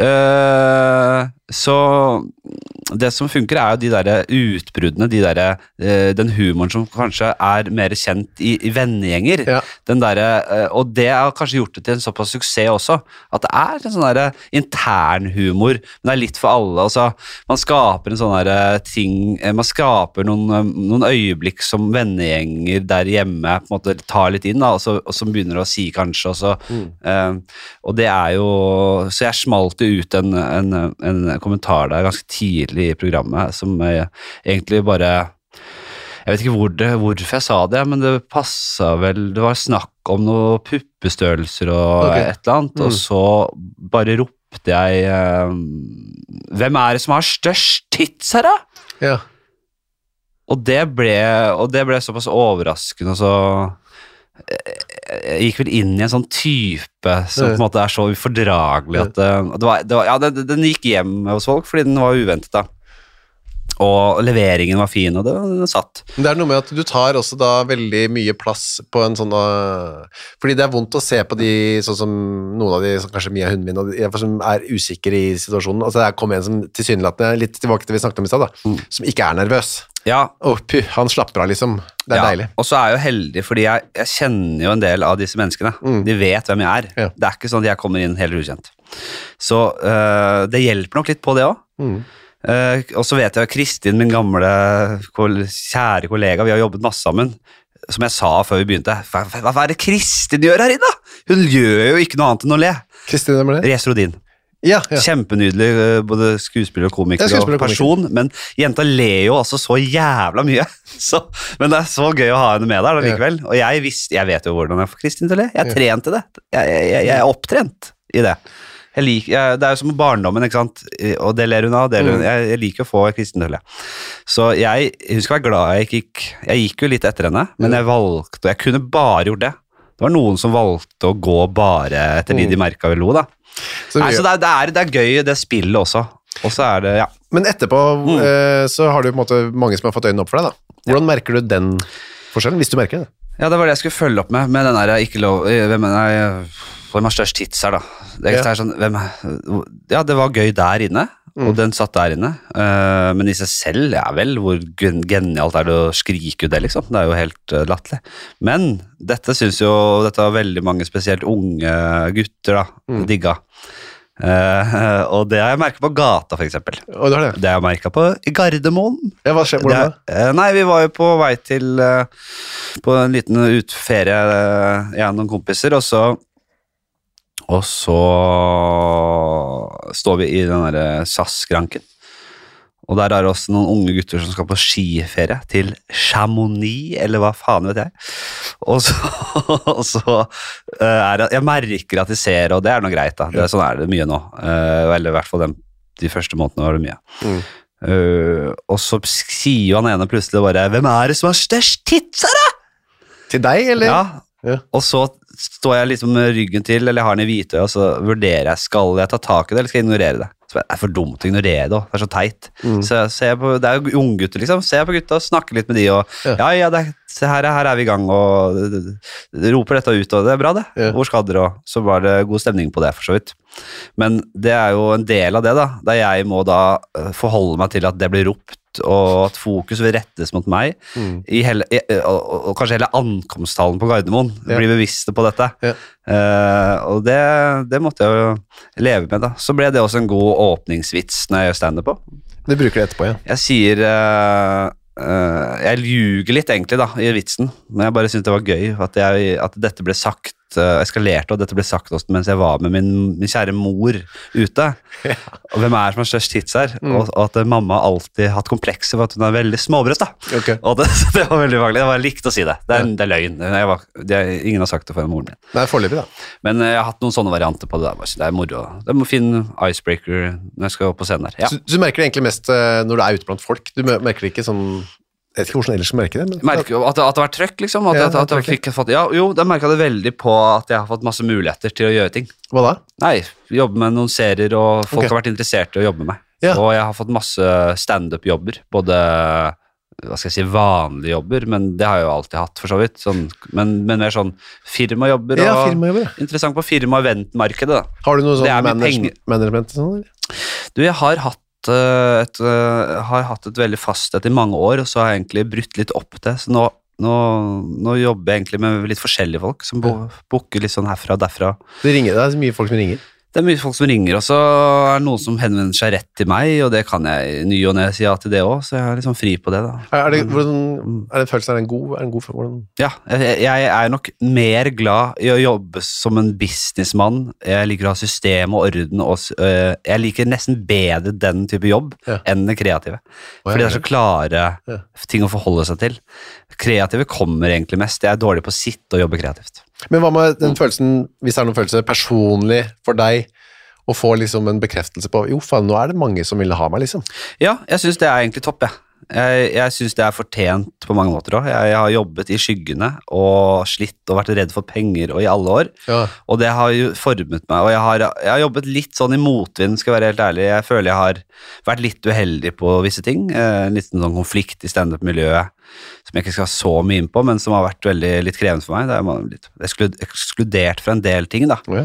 Eh, så det som funker, er jo de der utbruddene, de der, eh, den humoren som kanskje er mer kjent i, i vennegjenger. Ja. Den der, eh, og det har kanskje gjort det til en såpass suksess også, at det er en sånn der intern humor, men det er litt for alle. Altså, man skaper en sånn der ting, eh, man skaper noen, eh, noen øyeblikk som vennegjenger der hjemme på en måte tar litt inn, da, og, så, og som begynner å si kanskje, og så, eh, og det er jo, så jeg smalt jo ut en, en, en kommentar der ganske tidlig i programmet, som jeg egentlig bare jeg vet ikke hvor det, hvorfor jeg sa det, men det passet vel, det var snakk om noe puppestørrelser og Ok. et eller annet, og Mm. så bare ropte jeg eh, hvem er det som har størst tits her da? Ja. Og det ble, og det ble såpass overraskende, og så jeg gikk vel inn i en sånn type som på en måte er så ufordragelig at det, det var, det var, ja, det, den gikk hjem hos folk fordi den var uventet da. Og leveringen var fin, og det, den satt. Men det er noe med at du tar også da veldig mye plass på en sånn uh, fordi det er vondt å se på de sånn som noen av de, som kanskje Mia hunden min, og de, som er usikre i situasjonen. Altså det kom en som tilsynelatende, litt tilbake til vi snakket om i sted da, Mm. som ikke er nervøs. Ja, Åh, puh, han slapper av liksom. Det er ja. deilig. Og så er jeg jo heldig, fordi jeg, jeg kjenner jo en del av disse menneskene. Mm. De vet hvem jeg er. Ja. Det er ikke sånn at jeg kommer inn helt ukjent. Så øh, det hjelper nok litt på det også. Mm. Uh, og så vet jeg Kristin, min gamle kol kjære kollega, vi har jobbet masse sammen, som jeg sa før vi begynte, hva, hva, hva er det Kristin gjør her inne? Hun gjør jo ikke noe annet enn å le. Kristin, hvem er det? Res Rodin. Ja, ja. Kjempenydelig, uh, både skuespiller og komiker, Ja, skuespiller og og person, men jenta ler jo altså så jævla mye. Så, men det er så gøy å ha henne med der da, likevel. Og jeg, visste, jeg vet jo hvordan jeg får Kristin til å le. Jeg Ja. trente det. Jeg, jeg, jeg er opptrent i det. Jeg liker, jeg, det er jo som barndommen, ikke sant? Og det ler hun av, det ler hun. Jeg, jeg liker å få Kristin til å le. Så jeg, hun skal være glad jeg gikk, jeg gikk jo litt etter henne, men jeg valgte, og jeg kunne bare gjort det. Det var noen som valgte å gå bare etter de de merket vel lo da. Så Nei, vi- så det er, det, er, det er gøy, det spillet også. Og så er det, ja. Men etterpå eh, så har du på en måte mange som har fått øynene opp for deg da. Hvordan merker du den forskjellen, hvis du merker det? Ja, det var det jeg skulle følge opp med, med den der ikke lov, hvem er jeg, hvem har størst hits her da? Det Ja. er sånn, hvem, ja, det var gøy der inne, og den satt der inne. Uh, men i seg selv, ja vel, hvor gen- genialt er det å skrike ut det, liksom? Det er jo helt uh, latterlig. Men dette synes jo, dette var veldig mange spesielt unge gutter da, Mm. digga. Uh, og det har jeg merket på gata, for eksempel. Og det er det. Det har jeg merket på i Gardermoen. Ja, hva skjer, hvordan da? Det er- eh, Nei, vi var jo på vei til eh, på en liten utferie, eh, jeg og noen kompiser, og så og så står vi i den der S A S-skranken. Og der er det også noen unge gutter som skal på skiferie til Chamonix, eller hva faen vet jeg. Og så, og så eh, er det, jeg merker at de ser, og det er noe greit da. Det er, sånn er det mye nå. Eh, eller i hvert fall de, de første månedene var det mye. Mm. Uh, og så sier jo han ene plutselig bare, hvem er det som har størst tits her da? Til deg, eller? Ja, Ja. og så står jeg liksom med ryggen til, eller jeg har den i hvitøy, og så vurderer jeg, skal jeg ta tak i det, eller skal jeg ignorere det? Så det er for dumt å ignorere det, også. Det er så teit. Mm. Så jeg ser på, det er jo unge gutter liksom, ser på gutta og snakker litt med de, og Ja. ja, ja, det, er- se her, er- her er vi i gang, og roper dette ut, og det er bra det. Ja. Hvor skal dere? Og så var det god stemning på det, for så vidt. Men det er jo en del av det da, der jeg må da eh, forholde meg til at det blir ropt, og at fokus vil rettes mot meg, Mm. i hele, i, og, og, og kanskje hele ankomsthallen på Gardermoen, Ja. bli bevisste på dette. Ja. Eh, og det, det måtte jeg jo leve med da. Så ble det også en god åpningsvits når jeg gjør stand-up på. Du bruker det etterpå, ja. Jeg sier eh, eh, jeg ljuger litt egentlig da i vitsen, men jeg bare synes det var gøy at, jeg, at dette ble sagt, uh, eskalerte, og dette ble sagt også mens jeg var med min, min kjære mor ute. Ja. Og hvem er det som har størst hits her? Mm. Og, og at mamma alltid har hatt komplekser for at hun er veldig småbrøst da. Ok. Og det, det var veldig vanlig, jeg var likt å si det. Det er, det er løgn. Jeg var, det er, ingen har sagt det for moren min. Nei, foreløpig da. Men eh, jeg har hatt noen sånne varianter på det der. Det er moro. Det må finne icebreaker når jeg skal opp på scenen der. Ja. Så, så du merker det egentlig mest eh, når du er ute blant folk. Du mer- merker det ikke sånn, jeg vet ikke hvordan ellers du merker det, men Jeg merker jo at, det- at det var trøkk, liksom. At, Ja, at, at jeg trøkk, fikk fått, ja, jo, da merket jeg det veldig på at jeg har fått masse muligheter til å gjøre ting. hva da? Nei, jobbe med noen serier, og folk Ok. har vært interessert i å jobbe med meg. Ja. Og jeg har fått masse stand-up-jobber, både hva skal jeg si, vanlige jobber, men det har jeg jo alltid hatt, for så vidt. Sånn, men, men mer sånn firmajobber, Ja, og firmajobber, ja. interessant på firma- og eventmarkedet, da. Har du noe Det sånn er mye manage penger. management og sånn, eller? Du, jeg har hatt eh, et, eh, har hatt et veldig fast etter mange år, og så har jeg egentlig brutt litt opp det, så nå, nå, nå jobber jeg egentlig med litt forskjellige folk, som bo- booker litt sånn herfra og derfra. Det ringer, det er så mye folk som ringer. Det er mye folk som ringer, og så er det noen som henvender seg rett til meg, og det kan jeg ny og ned si ja til det også, så jeg er liksom fri på det da. Er, er det, hvordan, er det en følelse, er det en god, er det en god følelse? Hvordan? Ja, jeg, jeg er nok mer glad i å jobbe som en businessmann. Jeg liker å ha system og orden, og s- øh, jeg liker nesten bedre den type jobb Ja. enn den kreative. Å, Fordi ja, det er så klare Ja. ting å forholde seg til. Kreative kommer egentlig mest. Jeg er dårlig på å sitte og jobbe kreativt. Men hva med den følelsen, hvis det er noen følelse personlig for deg, å få liksom en bekreftelse på, jo faen, nå er det mange som vil ha meg liksom. Ja, jeg synes det er egentlig topp, jeg. Jeg, jeg synes det er fortjent på mange måter også. Jeg, jeg har jobbet i skyggene og slitt og vært redd for penger og i alle år. Ja. Og det har jo formet meg, og jeg har, jeg har jobbet litt sånn i motvind, skal jeg være helt ærlig. Jeg føler jeg har vært litt uheldig på visse ting. Eh, En liten sånn konflikt i stand-up-miljøet som jeg ikke skal så mye inn på, men som har vært veldig litt krevende for meg. Det er man litt eksklud- ekskludert fra en del ting da. Ja.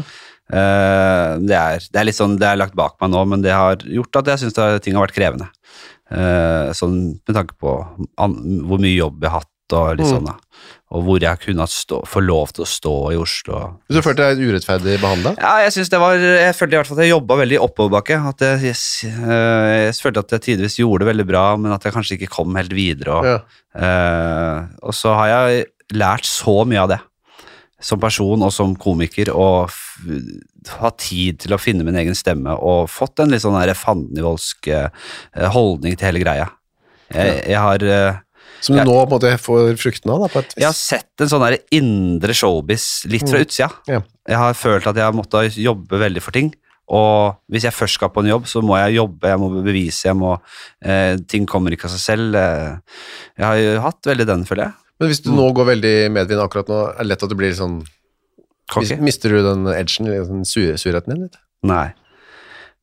Eh, det, er, det er litt sånn, det er lagt bak meg nå, men det har gjort at jeg synes det, ting har vært krevende. Eh, sånn med tanke på an, hvor mye jobb jeg har hatt, og litt Mm. sånn da. Og hvor jeg kunne stå, få lov til å stå i Oslo. Du følte deg urettferdig behandlet? Ja, jeg synes det var, jeg følte i hvert fall at jeg jobbet veldig oppoverbakke, at jeg, jeg, eh, jeg følte at jeg tidvis gjorde det veldig bra, men at jeg kanskje ikke kom helt videre, og, Ja. eh, og så har jeg lært så mye av det, som person og som komiker, og f ha tid til å finne min egen stemme, og fått en litt sånn der fandenivoldsk eh, holdning til hele greia. Jeg, jeg har... eh, Som du Ja. nå på en måte får frukten av da, på et vis. Jeg har sett en sånn der indre showbiz litt fra Mm. utsida. Ja. Jeg har følt at jeg måtte jobbe veldig for ting, og hvis jeg først skal på en jobb, så må jeg jobbe, jeg må bevise, jeg må, eh, ting kommer ikke av seg selv. Eh, jeg har jo hatt veldig den, føler jeg. Men hvis du nå går veldig medvind akkurat nå, er det lett at du blir sånn, Cocky. mis- mister du den edgen, eller den sur surheten din litt? Nei.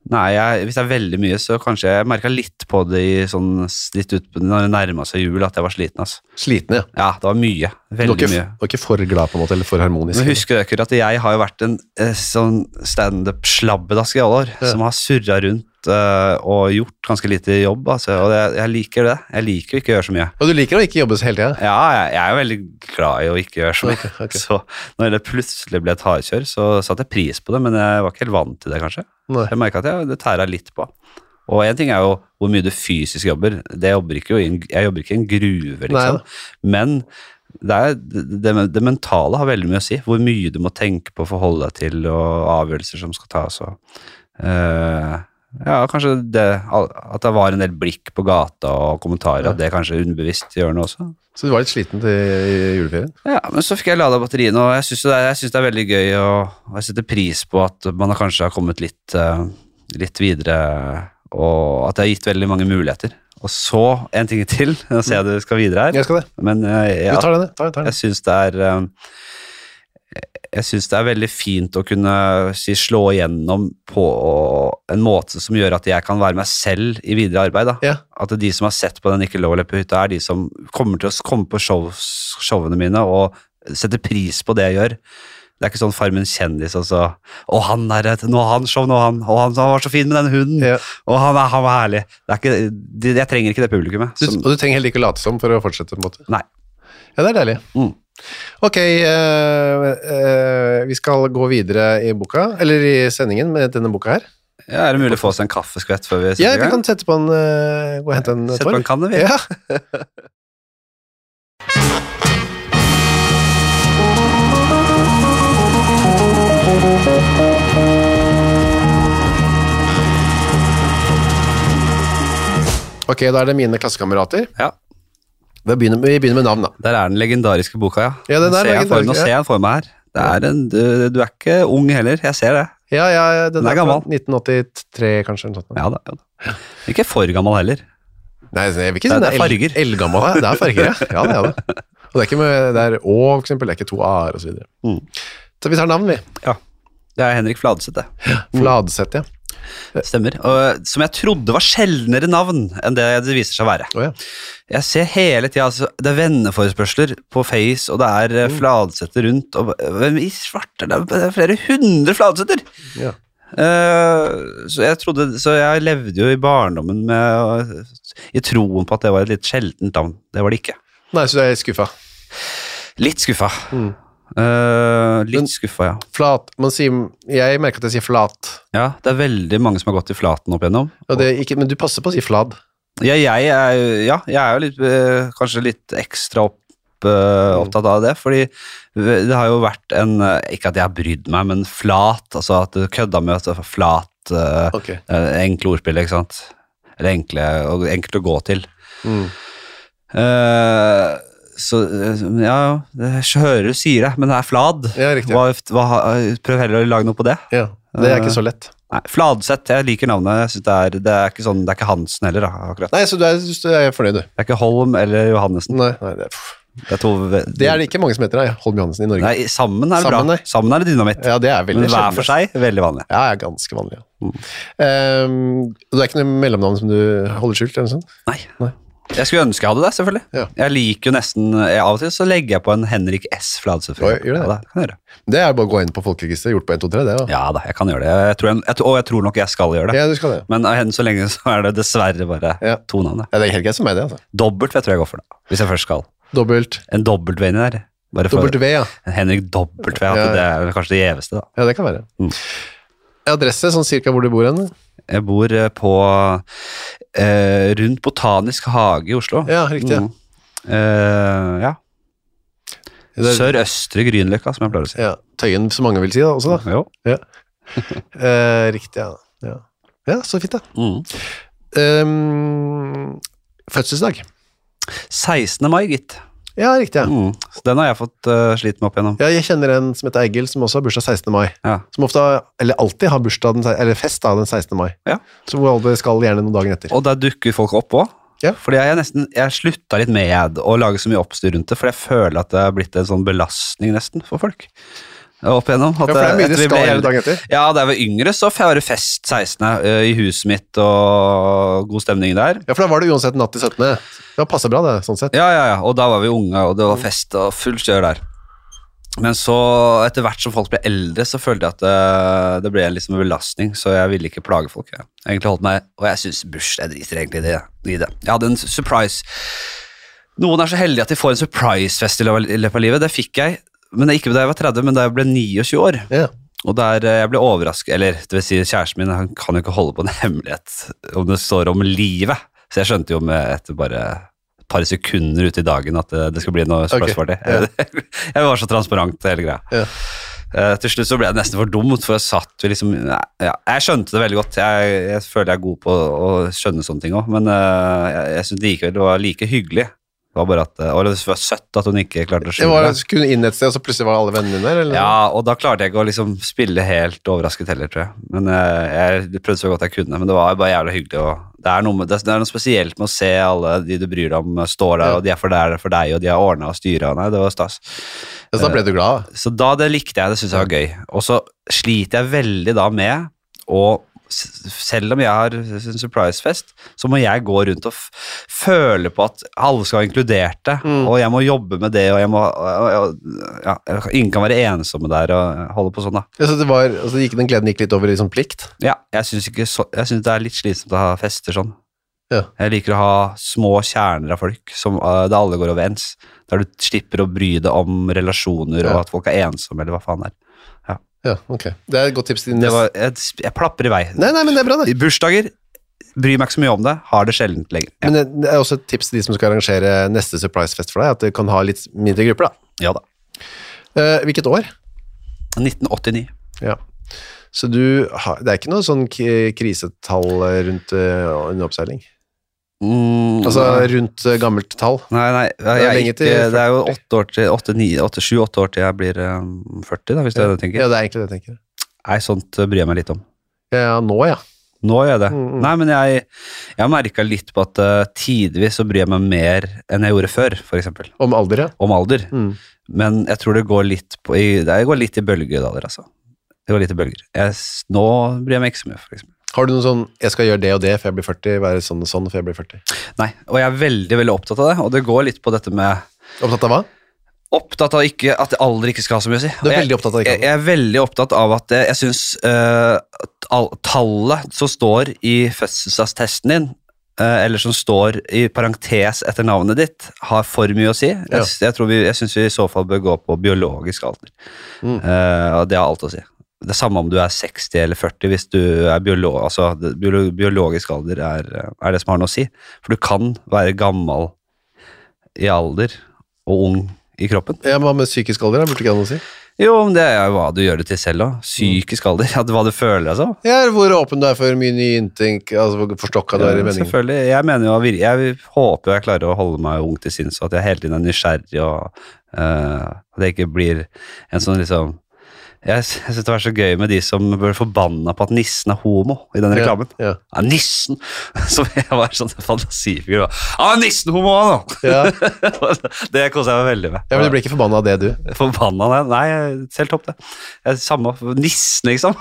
Nei, jeg, hvis det er veldig mye, så kanskje jeg merket litt på det i sånn, litt ut, når det nærmet seg jul, at jeg var sliten, altså. Sliten, ja. Ja, det var mye, veldig du var ikke, mye. Du var ikke for glad på en måte, eller for harmonisk? Men husker dere at jeg har jo vært en eh, sånn stand-up-slabbedask i alle år, ja. Som har surret rundt eh, og gjort ganske lite jobb, altså, og jeg, jeg liker det. Jeg liker å ikke gjøre så mye. Og du liker å ikke jobbe så hele tiden? Ja, jeg, jeg er jo veldig glad i å ikke gjøre så mye. Okay, okay. Så når det plutselig ble et hardkjør, så satte jeg pris på det, men jeg var ikke helt vant til det, kanskje. Nei. Jeg merket at jeg, det tærer litt på. Og en ting er jo hvor mye du fysisk jobber. Det jobber ikke jo i en, jeg jobber ikke i en gruve, liksom. Nei. Men det, er, det, det mentale har veldig mye å si. Hvor mye du må tenke på å forholde deg til, og avgjørelser som skal tas. Og, uh, ja, kanskje det, at det var en del blikk på gata og kommentarer, ja. At det kanskje underbevisst gjør noe også. Så du var litt sliten til juleferien? Ja, men så fikk jeg lada batterien, og jeg synes det, er, jeg synes det er veldig gøy, og jeg setter pris på at man har kanskje har kommet litt, uh, litt videre, og at det har gitt veldig mange muligheter. Og så, en ting til, nå ser jeg du skal videre her. Jeg skal det. Men uh, jeg, du tar det, tar det, tar det. Jeg synes det er... Uh, jeg synes det er veldig fint å kunne si, slå igjennom på en måte som gjør at jeg kan være meg selv i videre arbeid. Da. Ja. At de som har sett på den Ikke lov å le på hytta, er de som kommer til å komme på shows, showene mine og setter pris på det jeg gjør. Det er ikke sånn Farmen kjendis, altså. Å, han er et, nå har han show, nå han, og han, han var så fin med den hunden, ja. Og han, han var herlig. Det er ikke, de, jeg trenger ikke det publikummet. Du, og du trenger heller ikke å late som for å fortsette på en måte? Nei. Ja, det er deilig. Mm. Ok, uh, uh, vi skal gå videre i boka, eller i sendingen med denne boka her. Ja, er det mulig å få oss en kaffeskvett før vi setter i gang? Ja, vi kan sette på en, uh, gå og hente en Sette på en kanne, vi. Ja. Ok, da er det mine klassekamerater. Ja. Vi begynner, vi begynner med navn, da. Der er den legendariske boka, ja. Ja, den er legendarisk. Nå ser jeg den for meg her. Det er en, du, du er ikke ung heller, jeg ser det. Ja, ja, den, den er, er gammel. nitten åttitre, kanskje. Sånt. Ja, da, ja da. Ikke for gammel heller. Nei, jeg vil ikke si det, det er farger. Eldgammel, det er farger, ja. Ja, det er det. Og det er ikke med, det er Å, for eksempel, det er ikke to A-er, og så videre. Mm. Så vi tar navn, vi. Ja, det er Henrik Fladseth, det. Ja, Fladseth, ja. Stemmer, og som jeg trodde var sjeldnere navn enn det det viser seg å være. Oh, ja. Jeg ser hele tiden, altså, det er venneforespørsler på Face, og det er mm. Fladsetter rundt, og hvem i svarte, det er flere hundre Fladsetter. Ja. Uh, så jeg trodde, så jeg levde jo i barndommen med, i troen på at det var et litt sjeldent navn. Det var det ikke. Nei, så du er skuffa? Litt skuffa. Mm. Uh, litt Men, skuffa, ja. Flat, man sier, jeg merker at jeg sier flat. Ja, det er veldig mange som har gått i flaten opp igjennom. Ja, det er ikke, men du passer på å si flad. Ja, jeg er, ja, jeg er jo litt, uh, kanskje litt ekstra opp, uh, opptatt av det, fordi det har jo vært en, uh, ikke at jeg har brydd meg, men flat, altså at du kødda med at det var flat, uh, okay. uh, enkle ordspill, ikke sant? Eller enkle, og enkelt å gå til. Mm. Uh, så ja, jeg hører du sier det, men det er flad. Ja, riktig. Hva, hva, prøv heller å lage noe på det. Ja, det er ikke så lett. Nei, Fladseth, jeg liker navnet. Jeg synes det, er, det er ikke sånn, det er ikke Hansen heller, da, akkurat. Nei, så du er, du er fornøyd, du? Det er ikke Holm eller Johannessen. Nei, nei det, er, det, er to, det er det ikke mange som heter, nei, Holm Johannessen i Norge. Nei, sammen er det sammen, bra. Nei. Sammen er det dynamitt. Ja, det er veldig men hver for seg, veldig vanlig. Ja, ja, ganske vanlig, ja. Mm. Um, og det er ikke noe mellomnavn som du holder skjult, eller noe sånt? Nei. Nei. Jeg skulle ønske jeg hadde det, selvfølgelig. Ja. Jeg liker jo nesten, jeg, av og til så legger jeg på en Henrik S. Fladseth. Oi, gjør det? Ja, det kan jeg gjøre. Det er bare å gå inn på folkeregisteret, gjort på en, to, tre, det da. Ja da, jeg kan gjøre det. Jeg tror jeg, jeg, og jeg tror nok jeg skal gjøre det. Ja, du skal det. Men enn så lenge så er det dessverre bare ja. to navn. Ja, det er helt greit som meg det, altså. Dobbelt, jeg tror jeg går for det, hvis jeg først skal. Dobbelt. En dobbelt V inni der. Bare for dobbelt V, ja. Henrik dobbelt V, ja, det er kanskje det gjeveste da. Ja, det kan være. Mm. Adresse, sånn cirka hvor du bor hen? Jeg bor på eh, rundt Botanisk hage i Oslo. Ja, riktig. Mm. Eh, ja. Sør-østre Grünerløkka, som jeg pleier å si. Ja, Tøyen, som mange vil si da, også da. Jo. Ja. eh, riktig, ja. ja. Ja, så fint da. Mm. Um, fødselsdag? sekstende mai, gitt. Ja, riktig, ja. Mm. Så den har jeg fått uh, slitt med opp igjennom. Ja, jeg kjenner en som heter Egil, som også har bursdag sekstende mai. Ja. Som ofte, eller alltid har bursdag, den, eller fest da, den sekstende mai. Ja. Så hvor alle skal gjerne noen dagen etter. Og der dukker folk opp også. Ja. Fordi jeg nesten, jeg slutta litt med å lage så mye oppstyr rundt det, for jeg føler at det har blitt en sånn belastning nesten for folk. opp igjennom. Ja, for det er mye det skal hele dagen etter. Ja, da jeg var yngre, så var det fest sekstende i huset mitt, og god stemning der. Ja, for da var det uansett natt til syttende. Det passet bra det, sånn sett. Ja, ja, ja, og da var vi unge, og det var fest og full kjør der. Men så, etter hvert som folk ble eldre, så følte jeg at det, det ble liksom en belastning, så jeg ville ikke plage folk. Jeg egentlig holdt meg, og jeg synes Bush, jeg driter egentlig i det. I det. Jeg hadde en surprise. Noen er så heldige at de får en surprise-fest i løpet av livet, det fikk jeg. Men det er ikke da jeg var tretti, men da jeg ble niogtjue år. Ja. Og der jeg ble overrasket, eller det vil si kjæresten min, han kan jo ikke holde på en hemmelighet om det står om livet. Så jeg skjønte jo med etter bare et par sekunder ut i dagen at det, det skulle bli noe surprise party. Okay. Ja. Jeg var så transparent hele greia. Ja. Uh, til slutt så ble jeg nesten for dumt, for jeg satt vi liksom, ja, jeg skjønte det veldig godt. Jeg, jeg føler jeg er god på å skjønne sånne ting også, men uh, jeg, jeg synes det, det var like hyggelig. Det var bare at, og det var søtt at hun ikke klarte å skjule det. Skulle inn et sted, og så plutselig var alle vennene dine der? Eller? Ja, og da klarte jeg ikke å liksom spille helt overrasket heller, tror jeg. Men uh, jeg prøvde så godt jeg kunne, men det var bare jævlig hyggelig. Og det, er noe med, det er noe spesielt med å se alle de du bryr deg om står der, ja. Og de er for der for deg, og de har ordnet og styret. Nei, det var stas. Ja, så da ble du glad? Uh, så da det likte jeg, det synes jeg var gøy. Og så sliter jeg veldig da med, og selv om jeg har en surprisefest, så må jeg gå rundt og f føle på at alle skal ha inkludert det, mm. og jeg må jobbe med det, og jeg må, ja, ingen kan være ensomme der og holde på sånn da. Ja, så det var, altså gikk den gleden gikk litt over i sånn plikt? Ja, jeg synes, ikke så, jeg synes det er litt slitsomt å ha fester sånn. Ja. Jeg liker å ha små kjerner av folk, som uh, det alle går overens, der du slipper å bry deg om relasjoner, ja. Og at folk er ensomme, eller hva faen det er. Ja, ok. Det er et godt tips til din det var, jeg, jeg plapper i vei. Nei, nei, men det er bra det. I bursdager, bryr meg ikke så mye om det, har det sjelden lenger. Ja. Men det, det er også et tips til de som skal arrangere neste surprisefest for deg, at du kan ha litt mindre grupper da. Ja da. Uh, hvilket år? nitten åttini. Ja. Så du har, det er ikke noe sånn krisetall rundt uh, en oppseiling? Mm, altså rundt uh, gammelt tall? Nei, nei, jeg, det, er ikke, det er jo åtte år til, åtte, ni, åtte, sju, åtte år til jeg blir um, førti da, hvis det er det du tenker. Ja, det er egentlig det jeg tenker. Nei, sånt bryr jeg meg litt om. Ja, nå ja. Nå gjør jeg det. Mm, mm. Nei, men jeg, jeg har merket litt på at uh, tidvis så bryr jeg meg mer enn jeg gjorde før, for eksempel. Om alder, ja? Om alder. Mm. Men jeg tror det går litt på, i, det går litt i bølgedaler, altså. Det går litt i bølger. Jeg, nå bryr jeg meg ikke så mye, for eksempel. Har du noe sånn, jeg skal gjøre det og det før jeg blir førti, være sånn og sånn før jeg blir førti? Nei, og jeg er veldig, veldig opptatt av det, og det går litt på dette med... Opptatt av hva? Opptatt av ikke, at alder ikke skal ha så mye å si. Du er veldig opptatt av det? Jeg, jeg er veldig opptatt av at jeg, jeg synes uh, all, tallet som står i fødselsattesten din, uh, eller som står i parentes etter navnet ditt, har for mye å si. Jeg, Ja. jeg, tror vi, jeg synes vi i så fall bør gå på biologisk alder. Mm. Uh, og det har alt å si. Det er samme om du er seksti eller førti, hvis du er biolog, altså det, biolo, biologisk alder er, er det som har noe å si. For du kan være gammel i alder og ung i kroppen. Ja, men hva med psykisk alder, da? Burde ikke ha noe å si? Jo, men det er jo hva du gjør det til selv også. Psykisk alder, at hva du føler altså. Ja, hvor åpen du er for mye ny inntenk, altså hvor forstokka du er i meningen. Selvfølgelig, jeg mener jo, jeg håper jeg klarer å holde meg ung til sinns, og at jeg hele tiden er nysgjerrig, og uh, at det ikke blir en sånn liksom... Jeg, jeg synes det var så gøy med de som ble forbannet på at nissen er homo i den reklamen. Ja, ja. Ja, nissen! Som jeg var sånn fantasifigur. Ja, nissen homo nå! Ja. Det koser jeg meg veldig med. Ja, men du blir ikke forbannet av det, du? Forbannet? Nei, selv topp det. Jeg, samme, nissen liksom.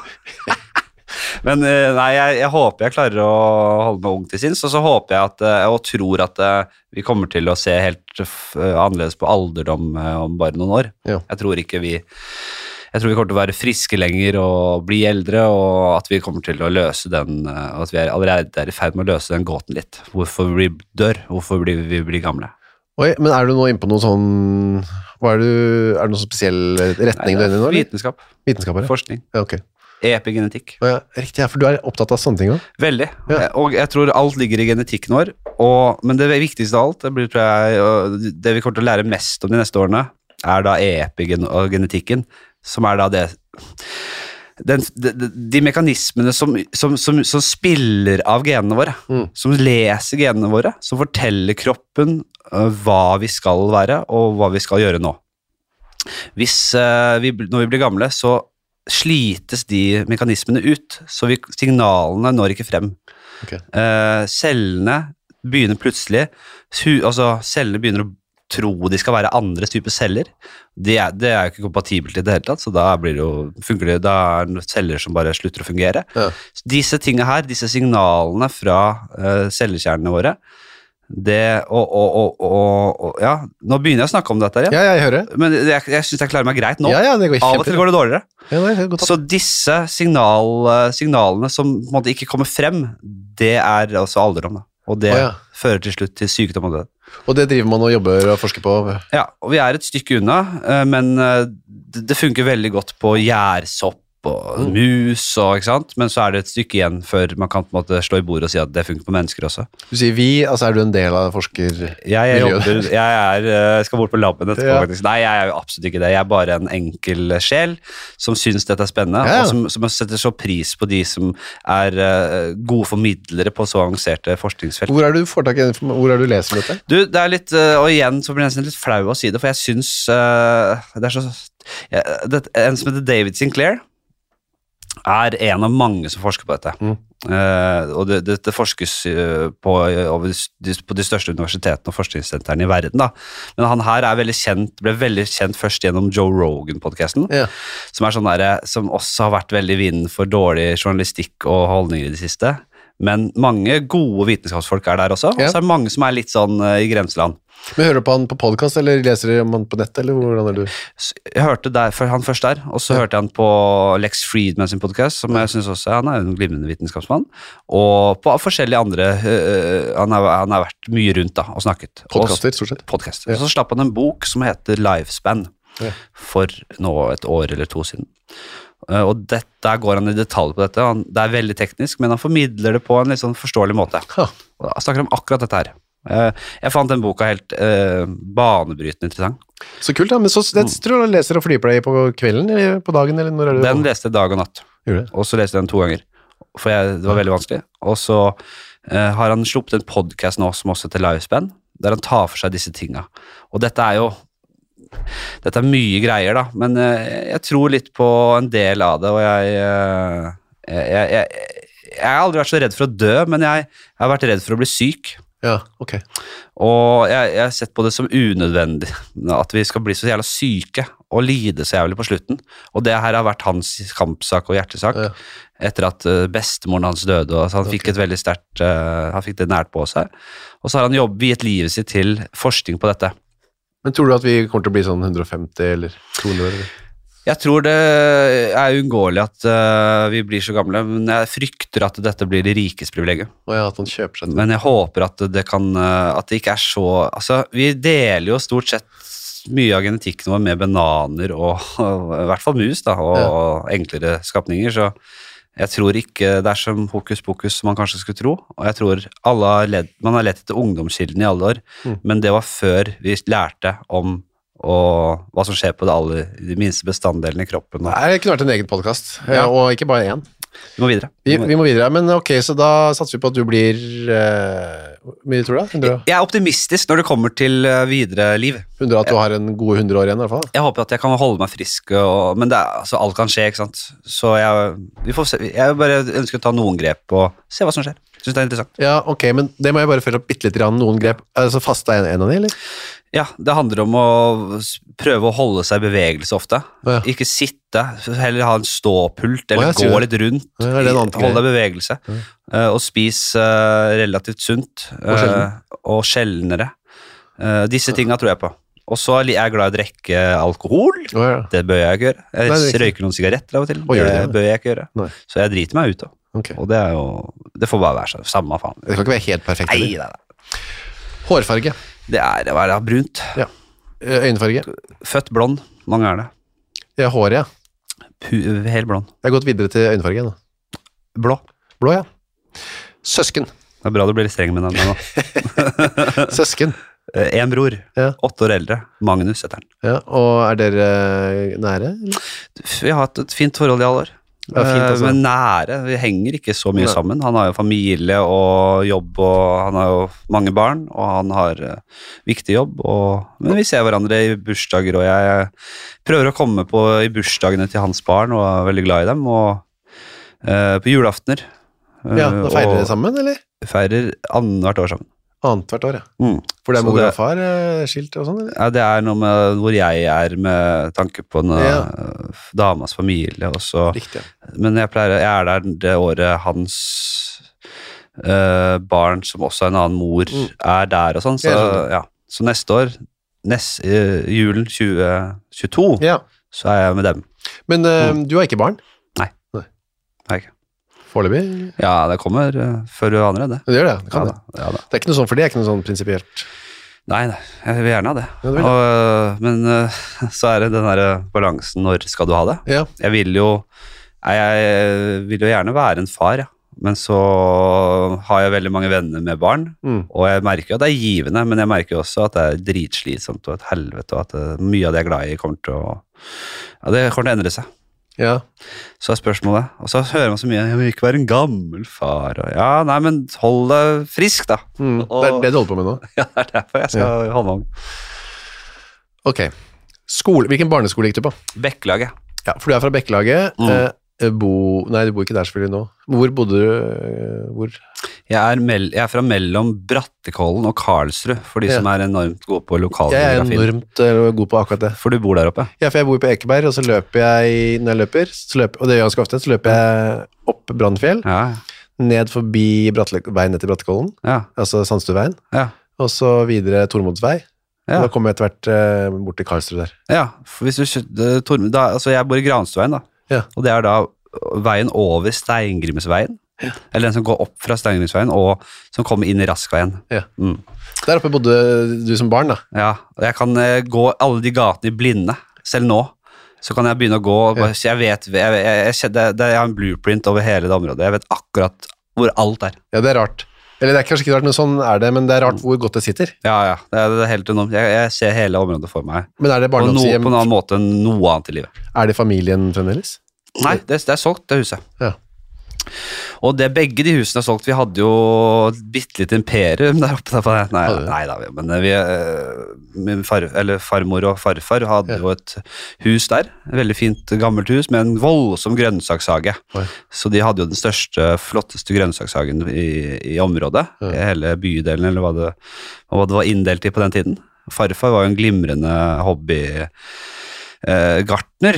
Men nei, jeg, jeg håper jeg klarer å holde meg ung til sinns, og så håper jeg at, og tror at vi kommer til å se helt annerledes på alderdom om bare noen år. Ja. Jeg tror ikke vi... Jeg tror vi kommer til å være friske lenger og bli eldre, og at vi kommer til å løse den, og at vi er allerede er i ferd med å løse den gåten litt. Hvorfor vi dør, hvorfor vi blir, blir gamle. Oi, men er du nå inne på noe sånn, hva er, du, er det noen spesiell retning du er inne i nå? Vitenskap. Vitenskap, ja. Forskning. Ja, ok. Epigenetikk. Ja, riktig, ja, for du er opptatt av sånne ting også? Veldig, ja. Og jeg tror alt ligger i genetikken vår, og, men det viktigste av alt, det, blir, tror jeg, det vi kommer til å lære mest om de neste årene, er da epigenetikken, som er da det den, de, de mekanismene som, som, som, som spiller av genene våre, mm. som leser genene våre, som forteller kroppen uh, hva vi skal være og hva vi skal gjøre nå. Hvis uh, vi, når vi blir gamle, så slites de mekanismene ut, så vi, signalene når ikke frem. Okay. Uh, cellene begynner plutselig, hu, altså cellene begynner å tro de skal være andre typer celler. Det er, det er jo ikke kompatibelt i det hele tatt, så da blir det jo, funker det, da er det celler som bare slutter å fungere. Ja. Disse tingene her, disse signalene fra uh, cellekjernene våre, det, og, og, og, og, og, ja, nå begynner jeg å snakke om dette igjen. Ja, ja, jeg hører. Men jeg, jeg synes jeg klarer meg greit nå. Ja, ja, det går Av og til går det dårligere. Ja, det går så disse signal, signalene som på en måte ikke kommer frem, det er også alderdom da. Og det oh, ja. fører til slutt til sykdom og død. Og det driver man og jobber og forsker på? Ja, og vi er et stykke unna, men det funker veldig godt på gjærsopp og mm. mus, og, ikke sant? Men så er det et stykke igjen før man kan på en måte slå i bordet og si at det funker på mennesker også. Du sier vi, altså er du en del av forsker? Jeg, jeg jobber, jeg er, jeg skal bort på labben etterpå, ja. faktisk. Nei, jeg er jo absolutt ikke det. Jeg er bare en enkel sjel som synes dette er spennende, ja. og som, som setter så pris på de som er uh, gode formidlere på så avanserte forskningsfelt. Hvor er du får tak i, hvor er du leser om dette? Du, det er litt, uh, og igjen så blir jeg nesten litt flau å si det, for jeg synes uh, det er så, ja, det, en som heter David Sinclair, er en av mange som forsker på dette. Mm. Uh, og det, det, det forskes uh, på, over de, på de største universitetene og forskningssentrene i verden. Da. Men han her er veldig kjent, ble veldig kjent først gjennom Joe Rogan-podcasten, ja. som, er sånn der, som også har vært veldig i vinden for dårlig journalistikk og holdninger i det siste. Men mange gode vitenskapsfolk er der også, ja. og så er det mange som er litt sånn uh, i grenseland. Men hører du på han på podcast, eller leser du han på nett, eller hvordan er du? Jeg hørte der, han først der, og så ja. hørte jeg han på Lex Friedman sin podcast, som jeg synes også, han er en glimrende vitenskapsmann, og på forskjellige andre, uh, han, har, han har vært mye rundt da, og snakket. Podcaster, stort sett. Podcaster. Ja. Og så slapp han en bok som heter Lifespan, ja. for nå et år eller to siden. Uh, og dette, der går han i detalj på dette, han, det er veldig teknisk, men han formidler det på en litt sånn forståelig måte. Ja. Og han snakker om akkurat dette her. Jeg fant den boka helt uh, banebrytende interessant. Så kult, ja. Men så det, tror du du leser og flyper deg på kvelden eller på dagen? Eller når er det? Den leste jeg dag og natt. Og så leste jeg den to ganger, for jeg, det var veldig vanskelig. Og så uh, har han sluppet en podcast nå som også heter Lifespan, der han tar for seg disse tingene. Og dette er jo dette er mye greier da, men uh, jeg tror litt på en del av det, og jeg uh, jeg, jeg, jeg, jeg har aldri vært så redd for å dø, men jeg, jeg har vært redd for å bli syk. Ja, ok. Og jeg, jeg har sett på det som unødvendig, at vi skal bli så jævla syke og lide så jævlig på slutten. Og det her har vært hans kampsak og hjertesak, ja. etter at uh, bestemoren hans døde, og så han okay. fikk et veldig sterkt, uh, han fikk det nært på seg. Og så har han jobbet, viet livet sitt til forskning på dette. Men tror du at vi kommer til å bli sånn hundre og femti eller to hundre? Eller? Jeg tror det er uunngåelig at uh, vi blir så gamle, men jeg frykter at dette blir de rikes privilegium. Oh ja, at han kjøper seg det. Men jeg håper at det kan, uh, at det ikke er så, altså vi deler jo stort sett mye av genetikken vår med bananer og, og i hvert fall mus da, og, ja. og enklere skapninger, så jeg tror ikke det er som hokus pokus som man kanskje skulle tro, og jeg tror alle har ledd, man har lett etter ungdomskilden i alle år, mm. men det var før vi lærte om og hva som skjer på det alle, de minste bestanddelene i kroppen. Nei, det kunne vært en egen podcast, ja. og ikke bare en. Vi må videre. Vi, vi må videre, men ok, så da satser vi på at du blir, uh, mye tror du da? Jeg er optimistisk når det kommer til uh, videre liv. hundre at du har en god hundre år igjen i hvert fall? Jeg håper at jeg kan holde meg frisk, og, men det er, altså, alt kan skje, ikke sant? Så jeg, vi får se, jeg bare ønsker å ta noen grep og se hva som skjer. Jeg synes det er interessant. Ja, ok, men det må jeg bare følge opp bitte litt grann, noen grep. Altså faste en, en av de, eller? Ja, det handler om å prøve å holde seg i bevegelse ofte. Ja. Ikke sitte, heller ha en ståpult, eller oh, gå litt rundt, ja, holde deg i bevegelse, ja. uh, og spise uh, relativt sunt, uh, og, og sjeldnere. Uh, disse tingene tror jeg på. Og så er jeg glad i å drikke alkohol, oh, ja. det bør jeg ikke gjøre. Jeg Nei, røyker noen sigaretter av og til, oh, det, det bør jeg ikke gjøre. Nei. Så jeg driter meg ut da. Okay. Og det er jo, det får bare være så, samme faen. Det kan ikke være helt perfekt. Nei, nei, nei. Hårfarge. Det er, det er brunt. Ja. Øynfarge. Født blond, mange er det. Ja, håret, ja. Pu helt blond. Jeg har gått videre til øynfarge nå. Blå. Blå, ja. Søsken. Det er bra du blir litt streng med den nå. Søsken. En bror, ja. åtte år eldre, Magnus heter han. Ja, og er dere nære? Eller? Vi har hatt et fint forhold i alle år. Ja, fint, altså. Men nære, vi henger ikke så mye Nei. sammen. Han har jo familie og jobb, og han har jo mange barn, og han har uh, viktig jobb, og, men vi ser hverandre i bursdager, og jeg prøver å komme på i bursdagene til hans barn, og er veldig glad i dem, og uh, på julaftener. Uh, ja, da feirer dere sammen, eller? Vi feirer annethvert år sammen. Annet hvert år, ja. Mm. For det er Så mor det- og far eh, skilt og sånn, eller? Ja, det er noe med hvor jeg er med tanke på en, Ja. uh, damas familie, og så Riktig, ja. Men jeg pleier, jeg er der det året hans uh, barn, som også er en annen mor, Mm. er der og sånn, så, Jeg skjønner. ja. Så neste år, nest, uh, julen tjue tjueto, Ja, så er jeg med dem. men eh, du har ikke barn? Er jeg ikke? Foreløpig? Ja, det kommer uh, før du aner det. Det gjør det, det Ja, kan da, det. ja, da. Det er ikke noe sånn, for det er ikke noe sånn prinsipielt. Nei, nei, jeg vil gjerne ha det. Ja, du vil det. Og, uh, men uh, så er det den der balansen, når skal du ha det? Ja, Jeg vil jo jeg, jeg vil jo gjerne være en far, ja. Men så har jeg veldig mange venner med barn, mm. og jeg merker jo at det er givende, men jeg merker jo også at det er dritslitsomt og et helvete, og at det, mye av det jeg er glad i kommer til å ja, det kommer til å endre seg. ja. Så er spørsmålet, og så hører man så mye, jeg vil ikke være en gammel far, og ja, nei, men hold deg frisk da. Mm. Og- Det er det du holder på med nå. Ja, det er derfor jeg skal holde meg om. Ok. Skole, hvilken barneskole gikk du på? Bekkelaget. Ja, for du er fra Bekkelaget. Mm. Eh, bo, nei, du bor ikke der selvfølgelig nå. Hvor bodde du? eh, Hvor? Jeg er, mell, jeg er fra mellom Brattekollen og Karlsrud, for de Ja. som er enormt gode på Jeg er lokalgeografi. enormt eh, god på akkurat det. For du bor der oppe. Ja, for jeg bor på Ekeberg, og så løper jeg, når jeg løper, så løper, og det gjør jeg ganske ofte, så løper jeg opp Brannfjell, Ja, ned forbi Bratle, veien ned til Brattekollen, ja, altså Sandstuveien, ja. og så videre Tormodsvei. Ja. Og da kommer jeg etter hvert eh, bort til Karlsrud der. Ja, for hvis du kjø- Torm, da, altså jeg bor i Granstveien da, Ja. og det er da veien over Steingrimsveien, eller den som går opp fra Steingrimsveien, og som kommer inn i Raskveien. Ja. Mm. Der oppe bodde du som barn da. Ja, og jeg kan eh, gå alle de gatene i blinde, selv nå, så kan jeg begynne å gå, og bare, så jeg vet, jeg, jeg, jeg, jeg, det, det, jeg har en blueprint over hele det området, jeg vet akkurat hvor alt er. Ja, det er rart. Eller det er kanskje ikke rart, men sånn er det, men det er rart hvor godt det sitter. Ja, ja, det er, det er helt enormt. Jeg, jeg ser hele området for meg, Men er det på, no, barndomshjem? på en annen måte enn noe annet i livet. Er det familien fremdeles? Nei, det, det er solgt, det huset. Ja. Og det begge de husene er solgt. Vi hadde jo et bittelitt imperium der oppe. Der på det. Nei, Hadde du? nei da, men vi, eh, min far, eller farmor og farfar hadde Ja. jo et hus der. Et veldig fint gammelt hus med en voldsom grønnsakshage. Oi. Så de hadde jo den største, flotteste grønnsakshagen i, i området. Ja. I hele bydelen, eller hva det, hva det var inndelt i på den tiden. Farfar var jo en glimrende hobby eh, gartner,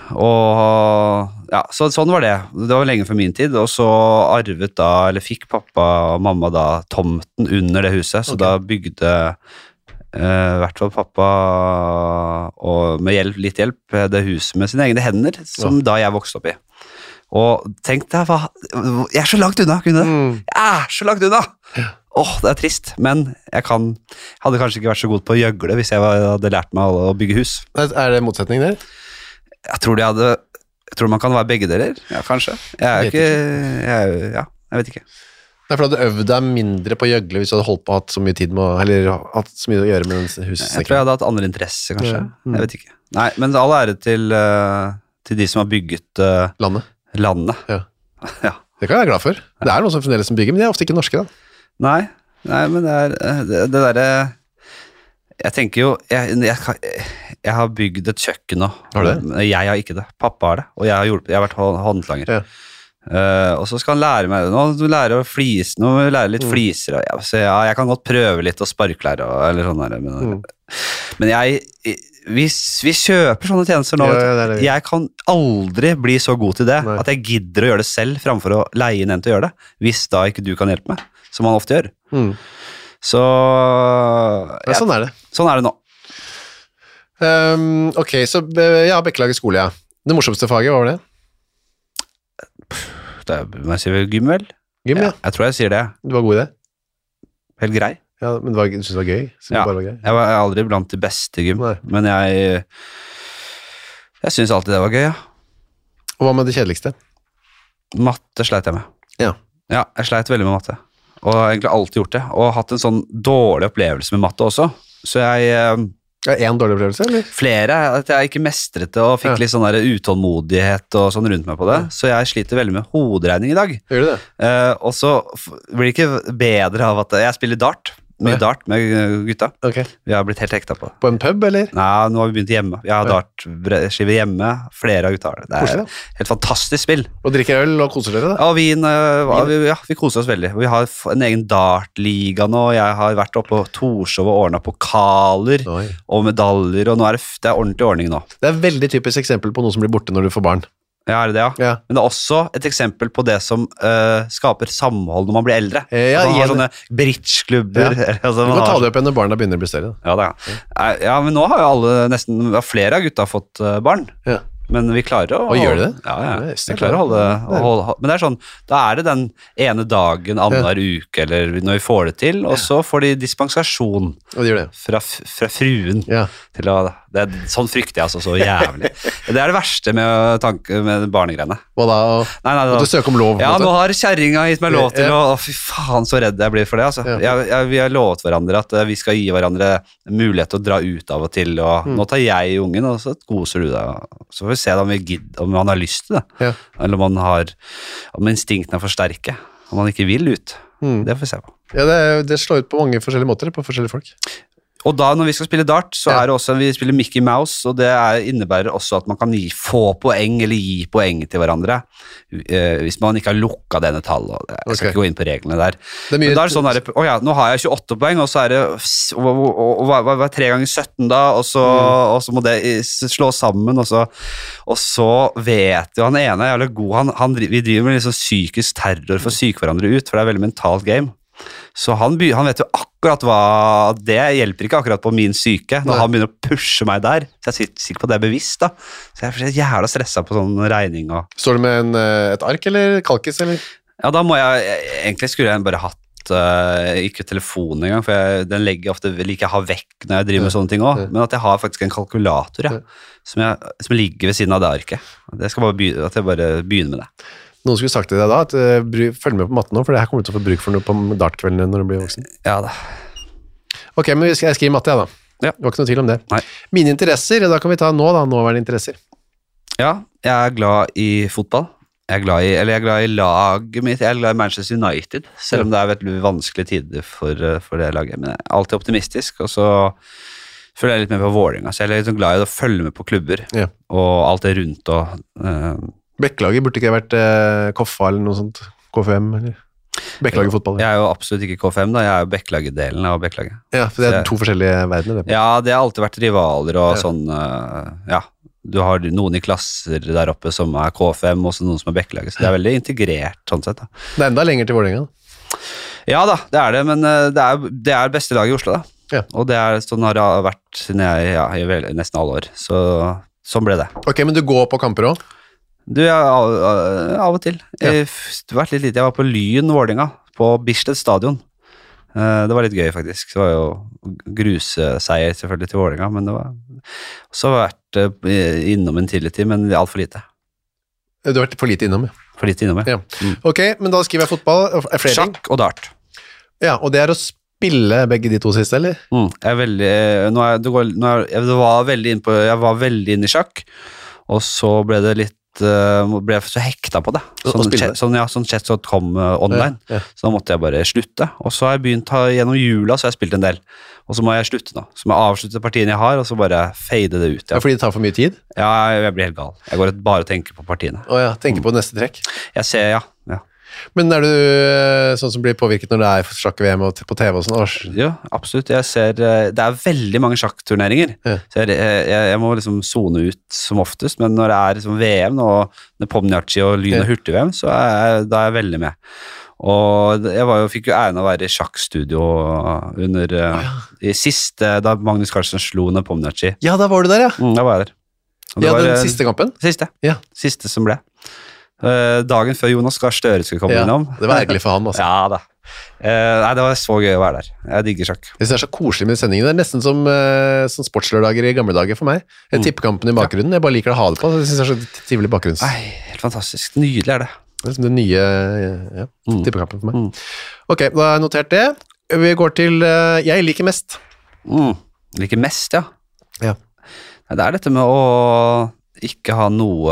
og ja, så, sånn var det. Det var lenge før min tid, og så arvet da, eller fikk pappa og mamma da tomten under det huset, så Ok. da bygde eh, i hvert fall pappa, og med hjelp, litt hjelp, det huset med sine egne hender, som da jeg vokste opp i. Og tenk deg, hva, jeg er så langt unna, kunne det. Mm. Jeg er så langt unna! Åh, det er trist, men jeg kan, hadde kanskje ikke vært så god på å gjøgle hvis jeg var, hadde lært meg å, å bygge hus. Er det motsetning der? Jeg tror de hadde, jeg tror man kan være begge deler, ja, kanskje. Jeg er Vet ikke, jeg, ja, jeg vet ikke. Nei, for du hadde øvd deg mindre på å gjøgle hvis du hadde holdt på å hatt så mye tid med, å- eller hatt så mye å gjøre med den Jeg tror jeg hussekken. hadde hatt andre interesser, kanskje. Ja, mm. Jeg vet ikke. Nei, men all ære til, eh, til de som har bygget eh, Landet. landet. Ja. Ja. Det kan jeg være glad for. Det er noen som fremdeles som bygger, men de er ofte ikke norske da. Nei, nei, men det er eh, det, det derre Jeg tenker jo jeg, jeg, kan- jeg har bygd et kjøkken nå. Har du det? Jeg har ikke det. Pappa har det, og jeg har, hjulpet, jeg har vært hå- håndlanger. Ja. Eh, og så skal han lære meg Nå du lærer å flise, nå må du lære litt Mm. fliser. Og jeg, så ja, jeg kan godt prøve litt og sparklære og, eller sånn der, men, Mm. men jeg vi, vi kjøper sånne tjenester nå. Ja, vet du. ja, det er det. Jeg kan aldri bli så god til det Nei. at jeg gidder å gjøre det selv framfor å leie inn en til å gjøre det, hvis da ikke du kan hjelpe meg, som man ofte gjør. Mm. Så Ja, ja, sånn er det. sånn er det nå. Um, ok, så eh, ja, Bekkelaget skole, ja. Det morsomste faget, hva var det? Det er, må jeg si gym, vel? Gym, ja. Jeg tror jeg sier det. Du var god i det? Helt grei. Ja, men det var, du synes det var gøy? Så det Ja. bare var gøy? Jeg var aldri blant de beste i gym, Nei. men jeg Jeg syns alltid det var gøy, ja. Og hva med det kjedeligste? Matte sleit jeg med. Ja. Ja, jeg sleit veldig med matte. Og har egentlig alltid gjort det. Og hatt en sånn dårlig opplevelse med matte også. Så jeg eh, Ja, en dårlig opplevelse, eller? Flere, at jeg ikke mestret det og fikk Ja. litt sånn der utålmodighet og sånn rundt meg på det. Så jeg sliter veldig med hoderegning i dag. Gjør du det? Eh, og så f- blir det ikke bedre av at jeg spiller dart. Mye Ja. dart med gutta. Ok. Vi har blitt helt hekta på det. På en pub, eller? Nei, nå har vi begynt hjemme. Vi har Ja. dartskive hjemme. Flere av gutta har det. Det er Koselig, helt fantastisk spill. Og drikker øl og koser dere, da? Ja, vin, øh, ja, vi, ja, vi koser oss veldig. Vi har f- en egen dartliga nå. Jeg har vært oppe på Torshov og ordnet pokaler Oi. og medaljer, og nå er det, f- det er ordentlig ordning nå. Det er et veldig typisk eksempel på noe som blir borte når du får barn. Ja, er det det, ja? Ja. Men det er også et eksempel på det som øh, skaper samhold når man blir eldre. Eh, ja, At man har igjen- sånne bridgeklubber. Ja. eller, altså, Du man kan har ta det opp igjen når barna begynner å bli større. Da. Ja, det er. Ja. ja, men nå har jo alle nesten, ja, flere av gutta fått uh, barn. Ja. Men vi klarer å Og gjør de det? Ja, ja. Ja, Vi klarer å holde, å holde Men det er sånn, da er det den ene dagen annenhver uke, eller når vi får det til, og så får de dispensasjon Og de gjør det. fra, f- fra fruen Ja. til å det er, Sånn frykter jeg altså så jævlig. Det er det verste med, tanke, med barnegreiene. Hva da? Nei, nei, At du søker om lov? på ja, en nå måte? har kjerringa gitt meg lov til Ja. å Å, fy faen, så redd jeg blir for det. Altså. Ja. Jeg, jeg, vi har lovet hverandre at eh, vi skal gi hverandre mulighet til å dra ut av og til. Og Mm. nå tar jeg ungen, og så koser du deg. Så får vi se om, vi gidd, om man har lyst til det. Ja. Eller om man har Om instinktene er for sterke. Om man ikke vil ut. Mm. Det får vi se på. Ja, det, det slår ut på mange forskjellige måter på forskjellige folk. Og da når vi skal spille dart, så Ja. er det også vi spiller Mickey Mouse, og det er, innebærer også at man kan gi, få poeng eller gi poeng til hverandre eh, hvis man ikke har lukka denne tallet. og det- Jeg skal Ok. ikke gå inn på reglene der. Det er mye, Men da er det sånn der, å ja, nå har jeg tjueåtte poeng, og så er det s- og, og, og, og, hva- hva er tre ganger sytten da, og så, og så må det i- s- slå sammen, og så, og så vet jo han ene er jævlig god, han, han, dri- vi driver med liksom psykisk terror for å psyke hverandre ut, for det er veldig mentalt game. Så han, by, han vet jo akkurat hva, det hjelper ikke akkurat på min syke, når Nei. han begynner å pushe meg der, så jeg er sikker- sikker på at det er bevisst da. Så jeg er så jævla stresset på sånn regning og... Står det med en, eh, et ark eller kalkis, eller? Ja, da må jeg, egentlig skulle jeg bare hatt uh, ikke telefonen engang, for jeg, den legger jeg ofte, liker jeg å ha vekk når jeg driver med Ja. sånne ting også, Ja. men at jeg har faktisk en kalkulator, ja, Ja. som, jeg, som ligger ved siden av det arket. Det skal bare begynne, at jeg bare begynner med det. Noen skulle sagt til deg da, at eh, bry, følg med på matten nå, for det her kommer du til å få bruk for noe på dartkveldene når du blir voksen. Ja da. Ok, men vi skal, jeg skriver matte, jeg da. Ja. Det var ikke noe tvil om det. Nei. Mine interesser, da kan vi ta nå da, nåværende interesser. Ja, jeg er glad i fotball. Jeg er glad i, eller jeg er glad i laget mitt, jeg er glad i Manchester United, selv om det er veldig vanskelige tider for, uh, for det laget, men jeg er alltid optimistisk, og så følger jeg litt med på Vålerenga, så jeg er litt sånn glad i å følge med på klubber, Ja. og alt det rundt, og uh, Bekkelaget burde ikke vært eh, Koffa eller noe sånt, K F M, eller Bekkelaget fotball. jeg er jo absolutt ikke K fem da, jeg er jo Bekkelaget-delen av Bekkelaget. Ja, for det er Så jeg- to forskjellige verdener. Det. Ja, det har alltid vært rivaler og Ja. sånn, uh, ja, du har noen i klasser der oppe som er K fem, og så noen som er Bekkelaget, så det er veldig integrert sånn sett da. Det er enda lenger til Vålerenga. Ja da, det er det, men uh, det er, det er beste laget i Oslo da. Ja. Og det er sånn har det vært siden jeg, ja, i vel, nesten alle år, så sånn ble det. Ok, men du går på kamper også? Du, jeg, av, av av og til. Ja. Jeg, f- det har vært litt lite. Jeg var på Lyn Vålerenga, på Bislett stadion. Eh, det var litt gøy faktisk. Det var jo gruseseier selvfølgelig til Vålerenga, men det var også vært eh, innom en tidlig tid, men alt for lite. Du har vært for lite innom, ja. For lite innom, ja. Ja. Ok, men da skriver jeg fotball. Er flere ting? Sjakk og dart. Ja, og det er å spille begge de to siste, eller? Mm, jeg er veldig, nå er, det går, nå er, jeg, var veldig inn på, jeg var veldig inn i sjakk, og så ble det litt uh, ble jeg så hekta på det. Å Sånn, spille chat, det? sånn, ja, sånn chat som kom uh, online. Ja, ja. Så da måtte jeg bare slutte. Og så har jeg begynt å, gjennom jula, så har jeg spilt en del. Og så må jeg slutte nå. Så må jeg avslutte partiene jeg har, og så bare fade det ut. Ja, Ja, fordi det tar for mye tid? ja jeg, jeg blir helt gal. Jeg går bare og tenker på partiene. Å ja, tenker på neste trekk. Jeg ser, ja. ja. Men er du eh, sånn som blir påvirket når det er sjakk-V M og t- på T V og sånn? Års. Ja, absolutt. Jeg ser, uh, det er veldig mange sjakkturneringer. Ja. Så jeg, jeg, jeg må liksom zone ut som oftest, men når det er liksom V M og Nepomniachtchi og Lyn Ja. og Hurtig-V M, så er jeg, da er jeg veldig med. Og jeg var jo, fikk jo æren av å være i sjakkstudio under uh, i siste, da Magnus Carlsen slo Nepomniachtchi. Ja, da var du der, ja. Mm, da var jeg der. Og det Ja, var, den eh, siste kampen. Siste. Ja. Siste som ble. Eh, dagen før Jonas Gahr Støre skulle komme Ja, innom. det var ergerlig for han, altså. Ja da. Eh, nei, det var så gøy å være der. Jeg digger sjakk. Jeg synes det er så koselig med sendingen. Det er nesten som, eh, som sportslørdager i gamle dager for meg. Jeg Mm. tippekampen i bakgrunnen. Jeg bare liker å ha det på. Jeg synes det er så trivelig bakgrunns. Nei, helt fantastisk. Nydelig er det. Det er liksom den nye ja, Mm. tippekampen for meg. Mm. Ok, da har jeg notert det. Vi går til eh, jeg liker mest. Mm. Liker mest, ja. Ja. Nei, det er dette med å ikke ha noe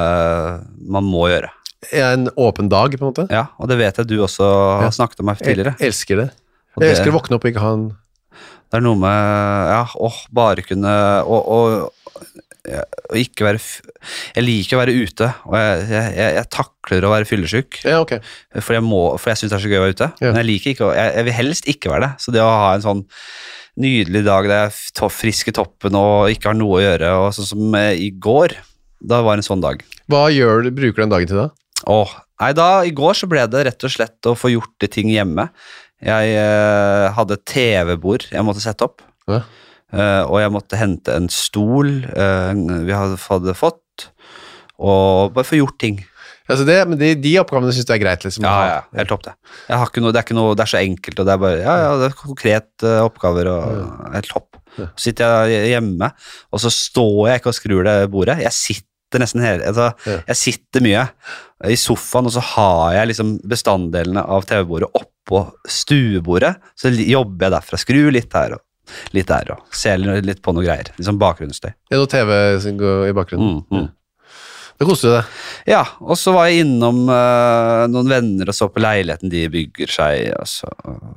man må gjøre. Jeg er en åpen dag, på en måte. Ja, og det vet jeg du også har Ja. snakket om meg tidligere. Jeg elsker det. Og Jeg det, elsker å våkne opp og ikke ha en... det er noe med, ja, åh, bare kunne, og, og, og ikke være, jeg liker å være ute, og jeg, jeg, jeg takler å være fyllesyk, Ja, ok. for jeg, må, for jeg synes det er så gøy å være ute, Ja. men jeg liker ikke, å- jeg, jeg vil helst ikke være det, så det å ha en sånn nydelig dag der jeg er to- frisk i toppen og ikke har noe å gjøre, og sånn som eh, i går, da var en sånn dag. Hva gjør du, bruker du den dagen til da? Åh, nei da, i går så ble det rett og slett å få gjort de ting hjemme. Jeg eh, hadde et T V-bord jeg måtte sette opp, Ja. eh, og jeg måtte hente en stol eh, vi hadde, hadde fått, og bare få gjort ting. Altså det, men de, de oppgavene synes du er greit, liksom. å Ja, ha. ja, helt topp det. Jeg har ikke noe, det er ikke noe, det er så enkelt, og det er bare, ja, ja, det er konkrete oppgaver, og helt topp. Ja. Så sitter jeg hjemme, og så står jeg ikke og skrur det bordet, jeg sitter nesten hele, altså, Ja. jeg sitter mye i sofaen, og så har jeg liksom bestanddelene av T V-bordet oppå stuebordet, så li- jobber jeg derfra, skru litt her, og litt der, og ser litt på noe greier, liksom bakgrunnsstøy. Det er noe T V som går i bakgrunnen. Mm, mm. Da koster du deg. Ja, og så var jeg innom eh, noen venner og så på leiligheten de bygger seg, og så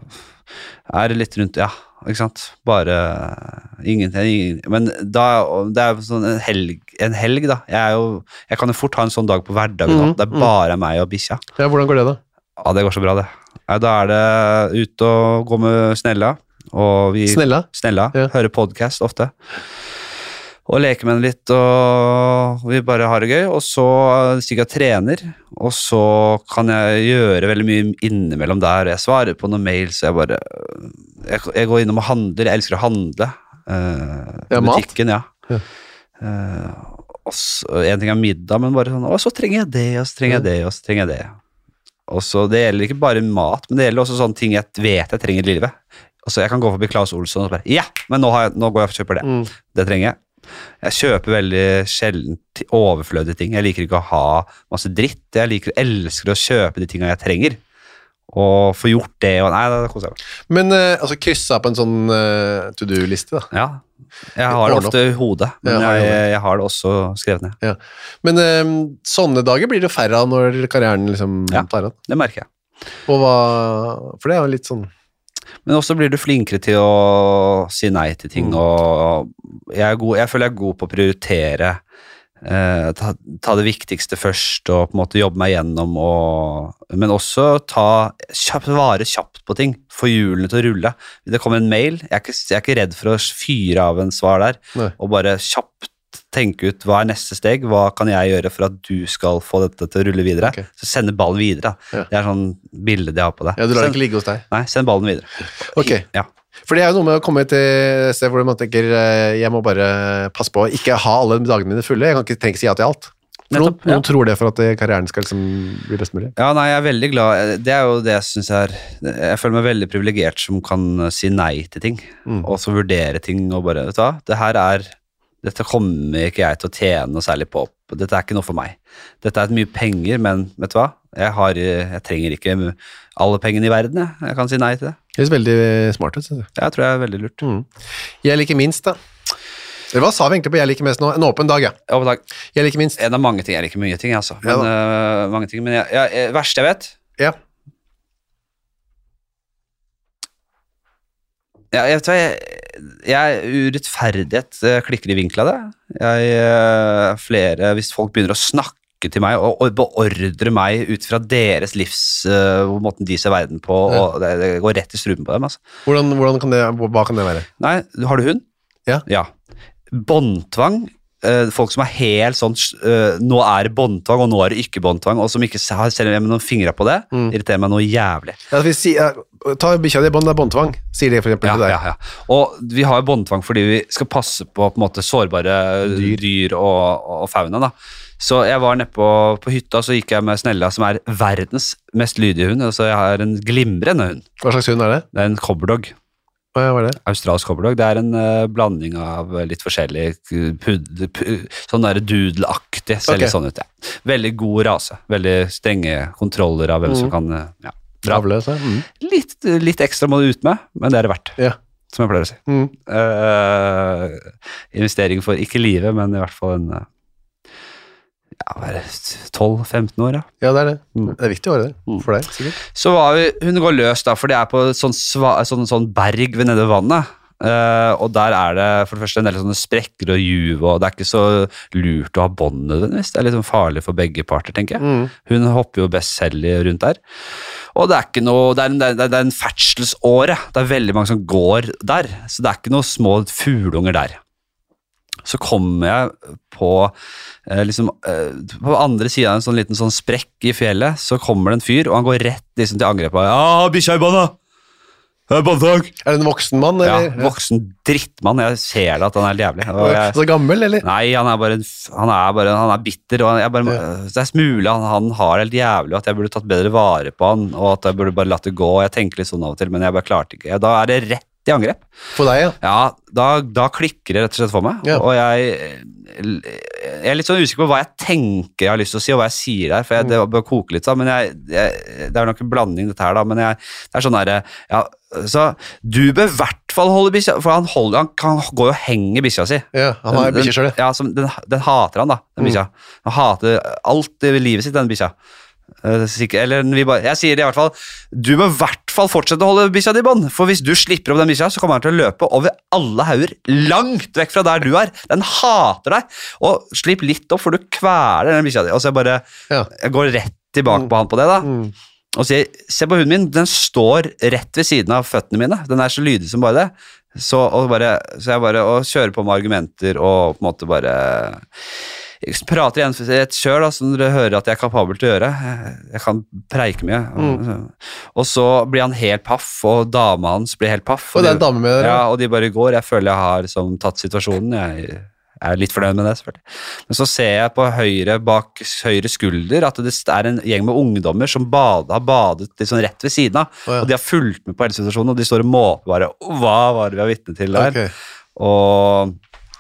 er det litt rundt, ja, ikke sant? Bare ingenting, ingen, men da, det er jo sånn en helg, en helg da, jeg, er jo, jeg kan jo fort ha en sånn dag på hverdagen Mhm, nå, det er bare meg og bikkja. Ja, hvordan går det da? Ja, det går så bra det. Ja, da er det ut og gå med Snella, og vi... Snella? Snella, Ja. hører podcast ofte. Og leker med henne litt, og vi bare har det gøy, og så stikker jeg og trener, og så kan jeg gjøre veldig mye innimellom der, jeg svarer på noen mails, jeg bare, jeg, jeg går innom og handler, jeg elsker å handle, uh, Ja, mat? butikken, ja. Ja. Uh, og så, en ting er middag, men bare sånn, og så trenger jeg det, og så trenger jeg det, og så trenger jeg det. Og så det gjelder ikke bare mat, men det gjelder også sånne ting jeg vet jeg trenger i livet. Og så jeg kan gå forbi Claes Olsson og så bare, ja, men nå, har jeg, nå går jeg og kjøper det. Mm. Det trenger jeg. Jeg kjøper veldig sjelden ti- overflødige ting. Jeg liker ikke å ha masse dritt. Jeg liker, elsker å kjøpe de tingene jeg trenger. Og få gjort det, og nei, det koser jeg meg. Men eh, altså kryssa på en sånn eh, to-do-liste da. Ja, jeg har det Ordne ofte i hodet, men Ja, har jeg, det. jeg har det også skrevet ned. Ja. Men eh, sånne dager blir det jo færre av når karrieren liksom Ja. tar av. Det merker jeg. Og hva, for det er jo litt sånn... Men også blir du flinkere til å si nei til ting, Mm. og jeg, er god, jeg føler jeg er god på å prioritere, eh, ta, ta det viktigste først, og på en måte jobbe meg gjennom, og, men også ta, kjapt, vare kjapt på ting, få hjulene til å rulle. Det kommer en mail, jeg er ikke, jeg er ikke redd for å fyre av en svar der, Nei. og bare kjapt tenke ut hva er neste steg, hva kan jeg gjøre for at du skal få dette til å rulle videre, Ok. så sende ballen videre. Ja. Det er sånn bilde jeg har på det. Ja, du lar det Send, ikke ligge hos deg. nei, send ballen videre. Ok. Ja. For det er jo noe med å komme til et sted hvor man tenker, eh, jeg må bare passe på å ikke ha alle dagene mine fulle. Jeg kan ikke tenke si ja til alt. For noen, Nettopp, ja. noen tror det for at eh, karrieren skal liksom bli best mulig. Ja, nei, jeg er veldig glad. Det er jo det jeg synes er Jeg føler meg veldig privilegert som kan si nei til ting, Mm. og så vurdere ting og bare, vet du hva, det her er Dette kommer ikke jeg til å tjene noe særlig på. Dette er ikke noe for meg. Dette er mye penger, men vet du hva? Jeg, har, jeg trenger ikke alle pengene i verden, jeg. Jeg kan si nei til det. Det høres veldig smart ut, synes jeg. Jeg tror jeg er veldig lurt. Mm. Jeg liker minst, da. Eller hva sa vi egentlig på jeg liker mest nå? En åpen dag, ja. Ja, takk. Jeg liker minst. En av mange ting. Jeg liker mye ting, altså. Ja Men, øh, mange ting, men jeg, jeg, verste jeg vet Ja. Ja, jeg vet hva, jeg, jeg urettferdighet eh, klikker i vinklet av det. Jeg, eh, flere, hvis folk begynner å snakke til meg og, og beordre meg ut fra deres livs, eh, hvor måten de ser verden på, Ja. og det, det går rett i strupen på dem, altså. Hvordan, hvordan kan det, hva kan det være? Nei, har du hund? Ja. Ja. Båndtvang, eh, folk som er helt sånn, eh, nå er det båndtvang, og nå er det ikke båndtvang, og som ikke har selv med noen fingre på det, Mm. irriterer meg noe jævlig. Ja, vi sier, ja, ta bikkja di i bånd, det er båndtvang, sier de for eksempel Ja, til deg. ja, ja. Og vi har båndtvang fordi vi skal passe på, på en måte, sårbare dyr, Dyr. og, og fauna. Da. Så jeg var nede på, på hytta, så gikk jeg med Snella, som er verdens mest lydige hund. Altså jeg har en glimrende hund. Hva slags hund er det? Det er en cobberdog. Hva er det? Australsk cobberdog. Det er en eh, blanding av litt forskjellig pud, pud, sånn der doodle-aktig. Ser Ok. litt sånn ut, ja. Veldig god rase. Veldig strenge kontroller av hvem Mm. som kan eh, ja, bra. Avle, så. Mm. Litt, litt ekstra må du ut med, men det er det verdt, Ja. som jeg pleier å si. Mm. Eh, investering for ikke livet, men i hvert fall en eh, ja, tolv femten år, ja. Ja, det er det. Det er viktig å høre det, for deg, sikkert. Så var vi, hun går løs da, for det er på sånn, sva, sånn, sånn berg ved nede ved vannet, uh, og der er det for det første en del sånne sprekker og juv, og det er ikke så lurt å ha bånd nødvendigvis. Det er litt sånn farlig for begge parter, tenker jeg. Mm. Hun hopper jo best selv rundt der. Og det er ikke noe, det er en, det er, det er en ferdselsåre, det er veldig mange som går der, så det er ikke noen små fuglunger der. Så kommer jeg på, eh, liksom, eh, på andre siden av en sånn liten sånn sprekk i fjellet, så kommer det en fyr, og han går rett liksom, til angrep. Ja, bikkja i båndet! Er det en voksen mann, eller? Ja, voksen drittmann. Jeg ser det at han er helt jævlig. Jeg, så gammel, eller? Nei, han er bare, han er, bare, han er bitter, og jeg bare, ja. Det er smulig, han, han har helt jævlig, at jeg burde tatt bedre vare på han, og at jeg burde bare latt det gå, og jeg tenker litt sånn av og til, men jeg bare klarte ikke. Da er det rett i angrep. For deg, ja? Ja, da, da klikker det rett og slett for meg, ja. Og jeg, jeg er litt sånn usikker på hva jeg tenker jeg har lyst til å si, og hva jeg sier der, for jeg, det bør koke litt, men jeg, jeg, det er nok en blanding dette her da, men jeg, det er sånn der, ja, så du bør i hvert fall holde bikkja, for han, holder, han kan gå og henge bikkja si. Ja, han har bikkja selv. Ja, som, den, den hater han da, den bikkja. Han hater alt i livet sitt, den bikkja. Eller vi bare, jeg sier det i hvert fall, du må i hvert fall fortsette å holde bikkja di i bånd, for hvis du slipper opp den bikkja, så kommer han til å løpe over alle hauger langt vekk fra der du er. Den hater deg, og slipp litt opp, for du kveler den bikkja di. Og så jeg bare, ja. Jeg går rett tilbake på han på det da, mm. og sier, se på hunden min, den står rett ved siden av føttene mine, den er så lydig som bare det, så, og bare, så jeg bare og kjører på med argumenter, og på en måte bare jeg prater igjen for et kjør da, som dere hører at jeg er kapabel til å gjøre. Jeg, jeg kan preike mye. Mm. Og så blir han helt paff, og dama hans blir helt paff. Og, og det er en dame med dere? Ja, og de bare går. Jeg føler jeg har som, tatt situasjonen. Jeg, jeg er litt fornøyd med det, selvfølgelig. Men så ser jeg på høyre, bak høyre skulder at det er en gjeng med ungdommer som bad, har badet liksom rett ved siden av, oh, ja. Og de har fulgt med på hele situasjonen, og de står og måper bare, hva var det vi har vitne til der? Okay. Og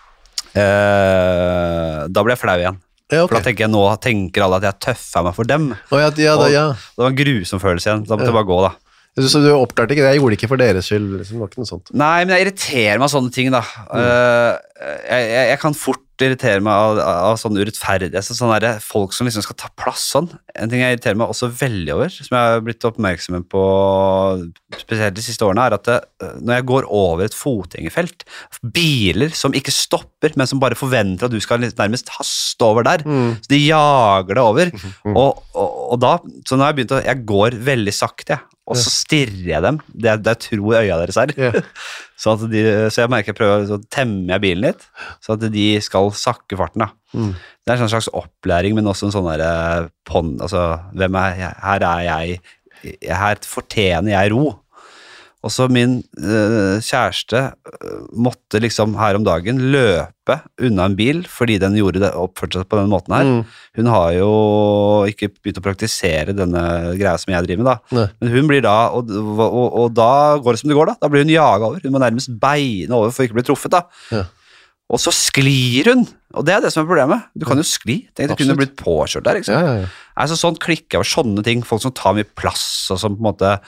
Eh, da ble jeg flau igjen, ja, okay. For da tenker jeg nå tenker alle at jeg tøffer meg for dem, oh, ja, ja, da, ja. Det var en grusom følelse igjen. Da måtte jeg bare gå da. Så du oppklarte ikke det? Jeg gjorde det ikke for deres skyld, liksom, det var ikke noe sånt. Nei, men jeg irriterer meg av sånne ting da. mm. uh, jeg, jeg, jeg kan fort irritere meg av, av sånn urettferdighet, så sånn der, folk som liksom skal ta plass sånn. En ting jeg irriterer meg også veldig over, som jeg har blitt oppmerksom på spesielt de siste årene, er at det, når jeg går over et fotgjengerfelt, biler som ikke stopper, men som bare forventer at du skal nærmest haste over der, mm. så de jager det over, mm. og, og, og da, så når jeg begynte, jeg går veldig sakte, og så stirrer jeg dem, det, det tror øya deres er, yeah. så, at de, så jeg merker jeg prøver, så temmer jeg bilen litt, så at de skal sakke farten da. Mm. Det er en slags opplæring, men også en sånn der pond, altså, hvem er jeg? Her er jeg, her fortjener jeg ro. Og så min øh, kjæreste øh, måtte liksom her om dagen løpe unna en bil, fordi den gjorde det oppført seg på den måten her. Mm. Hun har jo ikke begynt å praktisere denne greia som jeg driver med da. Nei. Men hun blir da, og, og, og, og da går det som det går da, da blir hun jaget over. Hun må nærmest beine over for ikke å bli truffet da. Ja. Og så sklir hun, og det er det som er problemet. Du kan jo skli, tenk at du kunne blitt påkjørt der, ikke sant? Ja, ja, ja. Altså sånn klikker over sånne ting, folk som tar mye plass, og som på en måte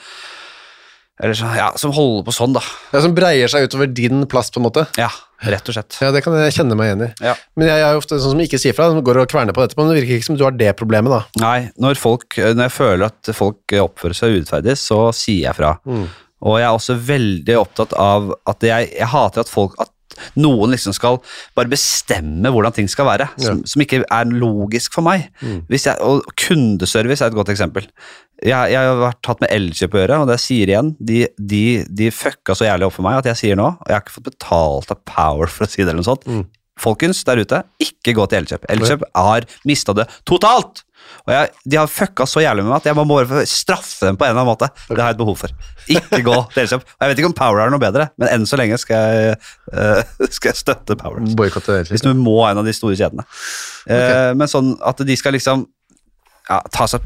eller så, ja, som holder på sånn da. Ja, som breier seg utover din plass på en måte. Ja, rett og slett. Ja, det kan jeg kjenne meg igjen i. Ja. Men jeg er jo ofte sånn som ikke sier fra, som går og kverner på dette, men det virker ikke som du har det problemet da. Nei, når, folk, når jeg føler at folk oppfører seg urettferdig, så sier jeg fra. Mm. Og jeg er også veldig opptatt av at jeg, jeg hater at folk, at noen liksom skal bare bestemme hvordan ting skal være, som, ja. Som ikke er logisk for meg. Mm. Hvis jeg, og kundeservice er et godt eksempel. Jeg, jeg har vært tatt med Elkjøp å gjøre, og det jeg sier igjen, de, de, de fucka så jævlig opp for meg at jeg sier nå, og jeg har ikke fått betalt av Power for å si det eller noe sånt. Mm. Folkens der ute, ikke gå til Elkjøp. Elkjøp har mistet det totalt! Og jeg, de har fucka så jævlig med meg at jeg må bare straffe dem på en eller annen måte. Det har jeg et behov for. Ikke gå til Elkjøp. Og jeg vet ikke om Power er noe bedre, men enn så lenge skal jeg, uh, skal jeg støtte Power. Hvis du må ha en av de store kjedene. Okay. Uh, men sånn at de skal liksom ja, ta seg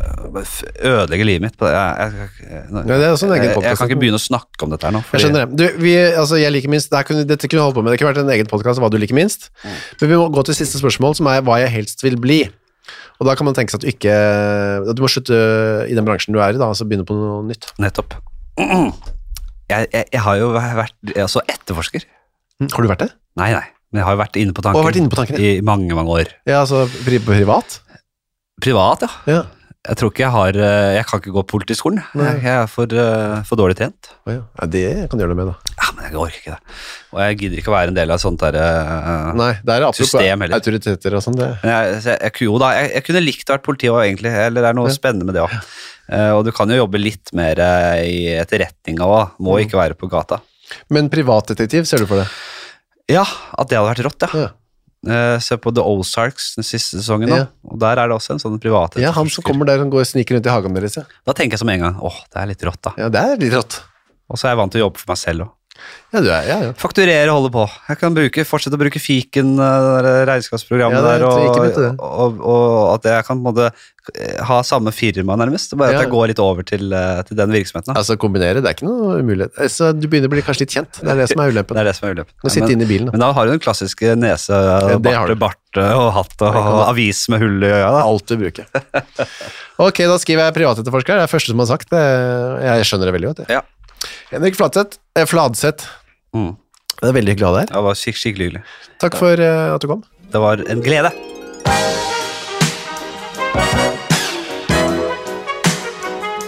ødelegge livet mitt. Jeg, jeg, jeg, jeg, ja, det er også en egen podcast. Jeg kan ikke begynne å snakke om dette her nå. Fordi... Jeg skjønner det. Du, vi, altså, jeg liker minst, det kunne, dette kunne holdt på med, det kunne vært en egen podcast hva du liker minst. Mm. Men vi må gå til siste spørsmål, som er hva jeg helst vil bli. Og da kan man tenke seg at du ikke, at du må slutte i den bransjen du er i da, altså begynne på noe nytt. Nettopp. Jeg, jeg, jeg har jo vært altså etterforsker. Har du vært det? Nei, nei. Men jeg har jo vært inne på tanken, Og vært inne på tanken, i mange, mange år. Ja, altså pri privat? Privat, ja. Ja. Jeg tror ikke jeg har Jeg kan ikke gå på politiskolen. Jeg, jeg er for, uh, for dårlig trent. Oh, ja. Ja, det kan du gjøre noe med, da. Ja, men jeg orker ikke det. Og jeg gidder ikke å være en del av et sånt der, uh, Nei, det er system heller. Autoriteter og sånn, det. Men jeg, jeg, jeg, jo da, jeg, jeg kunne likt å være politi også, egentlig. Eller det er noe ja. spennende med det også. Uh, og du kan jo jobbe litt mer uh, i etterretninga også. Må mm. ikke være på gata. Men privatdetektiv, ser du for det? Ja, at det hadde vært rått, ja. ja. Uh, se på The Ozarks den siste sesongen nå, ja. og der er det også en sånn privat. Ja, han som kommer der og går og sniker rundt i hagen deres. Ja. Da tenker jeg som en gang, åh, det er litt rått da. Ja, det er litt rått. Og så er jeg vant til å jobbe for meg selv også. Ja, du er, ja, ja. Fakturere, holde på. Jeg kan bruke, fortsette å bruke fiken, regnskapsprogrammet ja, der, og, og, og, og at jeg kan måtte, ha samme firma nærmest, bare ja. at jeg går litt over til, til den virksomheten. Da. Altså, kombinere, det er ikke noe umulighet. Altså, du begynner å bli kanskje litt kjent, det er det som er ulempen. Det er det som er ulempen. Nå sitter ja, inne i bilen. Da. Men da har du den klassiske nese, ja, barte, barte, og hatt, og, og avis med hull i øya. Alt du bruker. Ok, da skriver jeg privatetterforsker, det er det første som har sagt, det, jeg skjønner det veldig godt. Ja. Henrik Fladseth, eh, Fladseth. Mm. Det er veldig hyggelig å ha deg her. Det var skik skikkelig hyggelig. Takk for uh, at du kom. Det var en glede.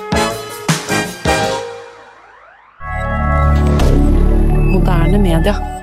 Moderne media.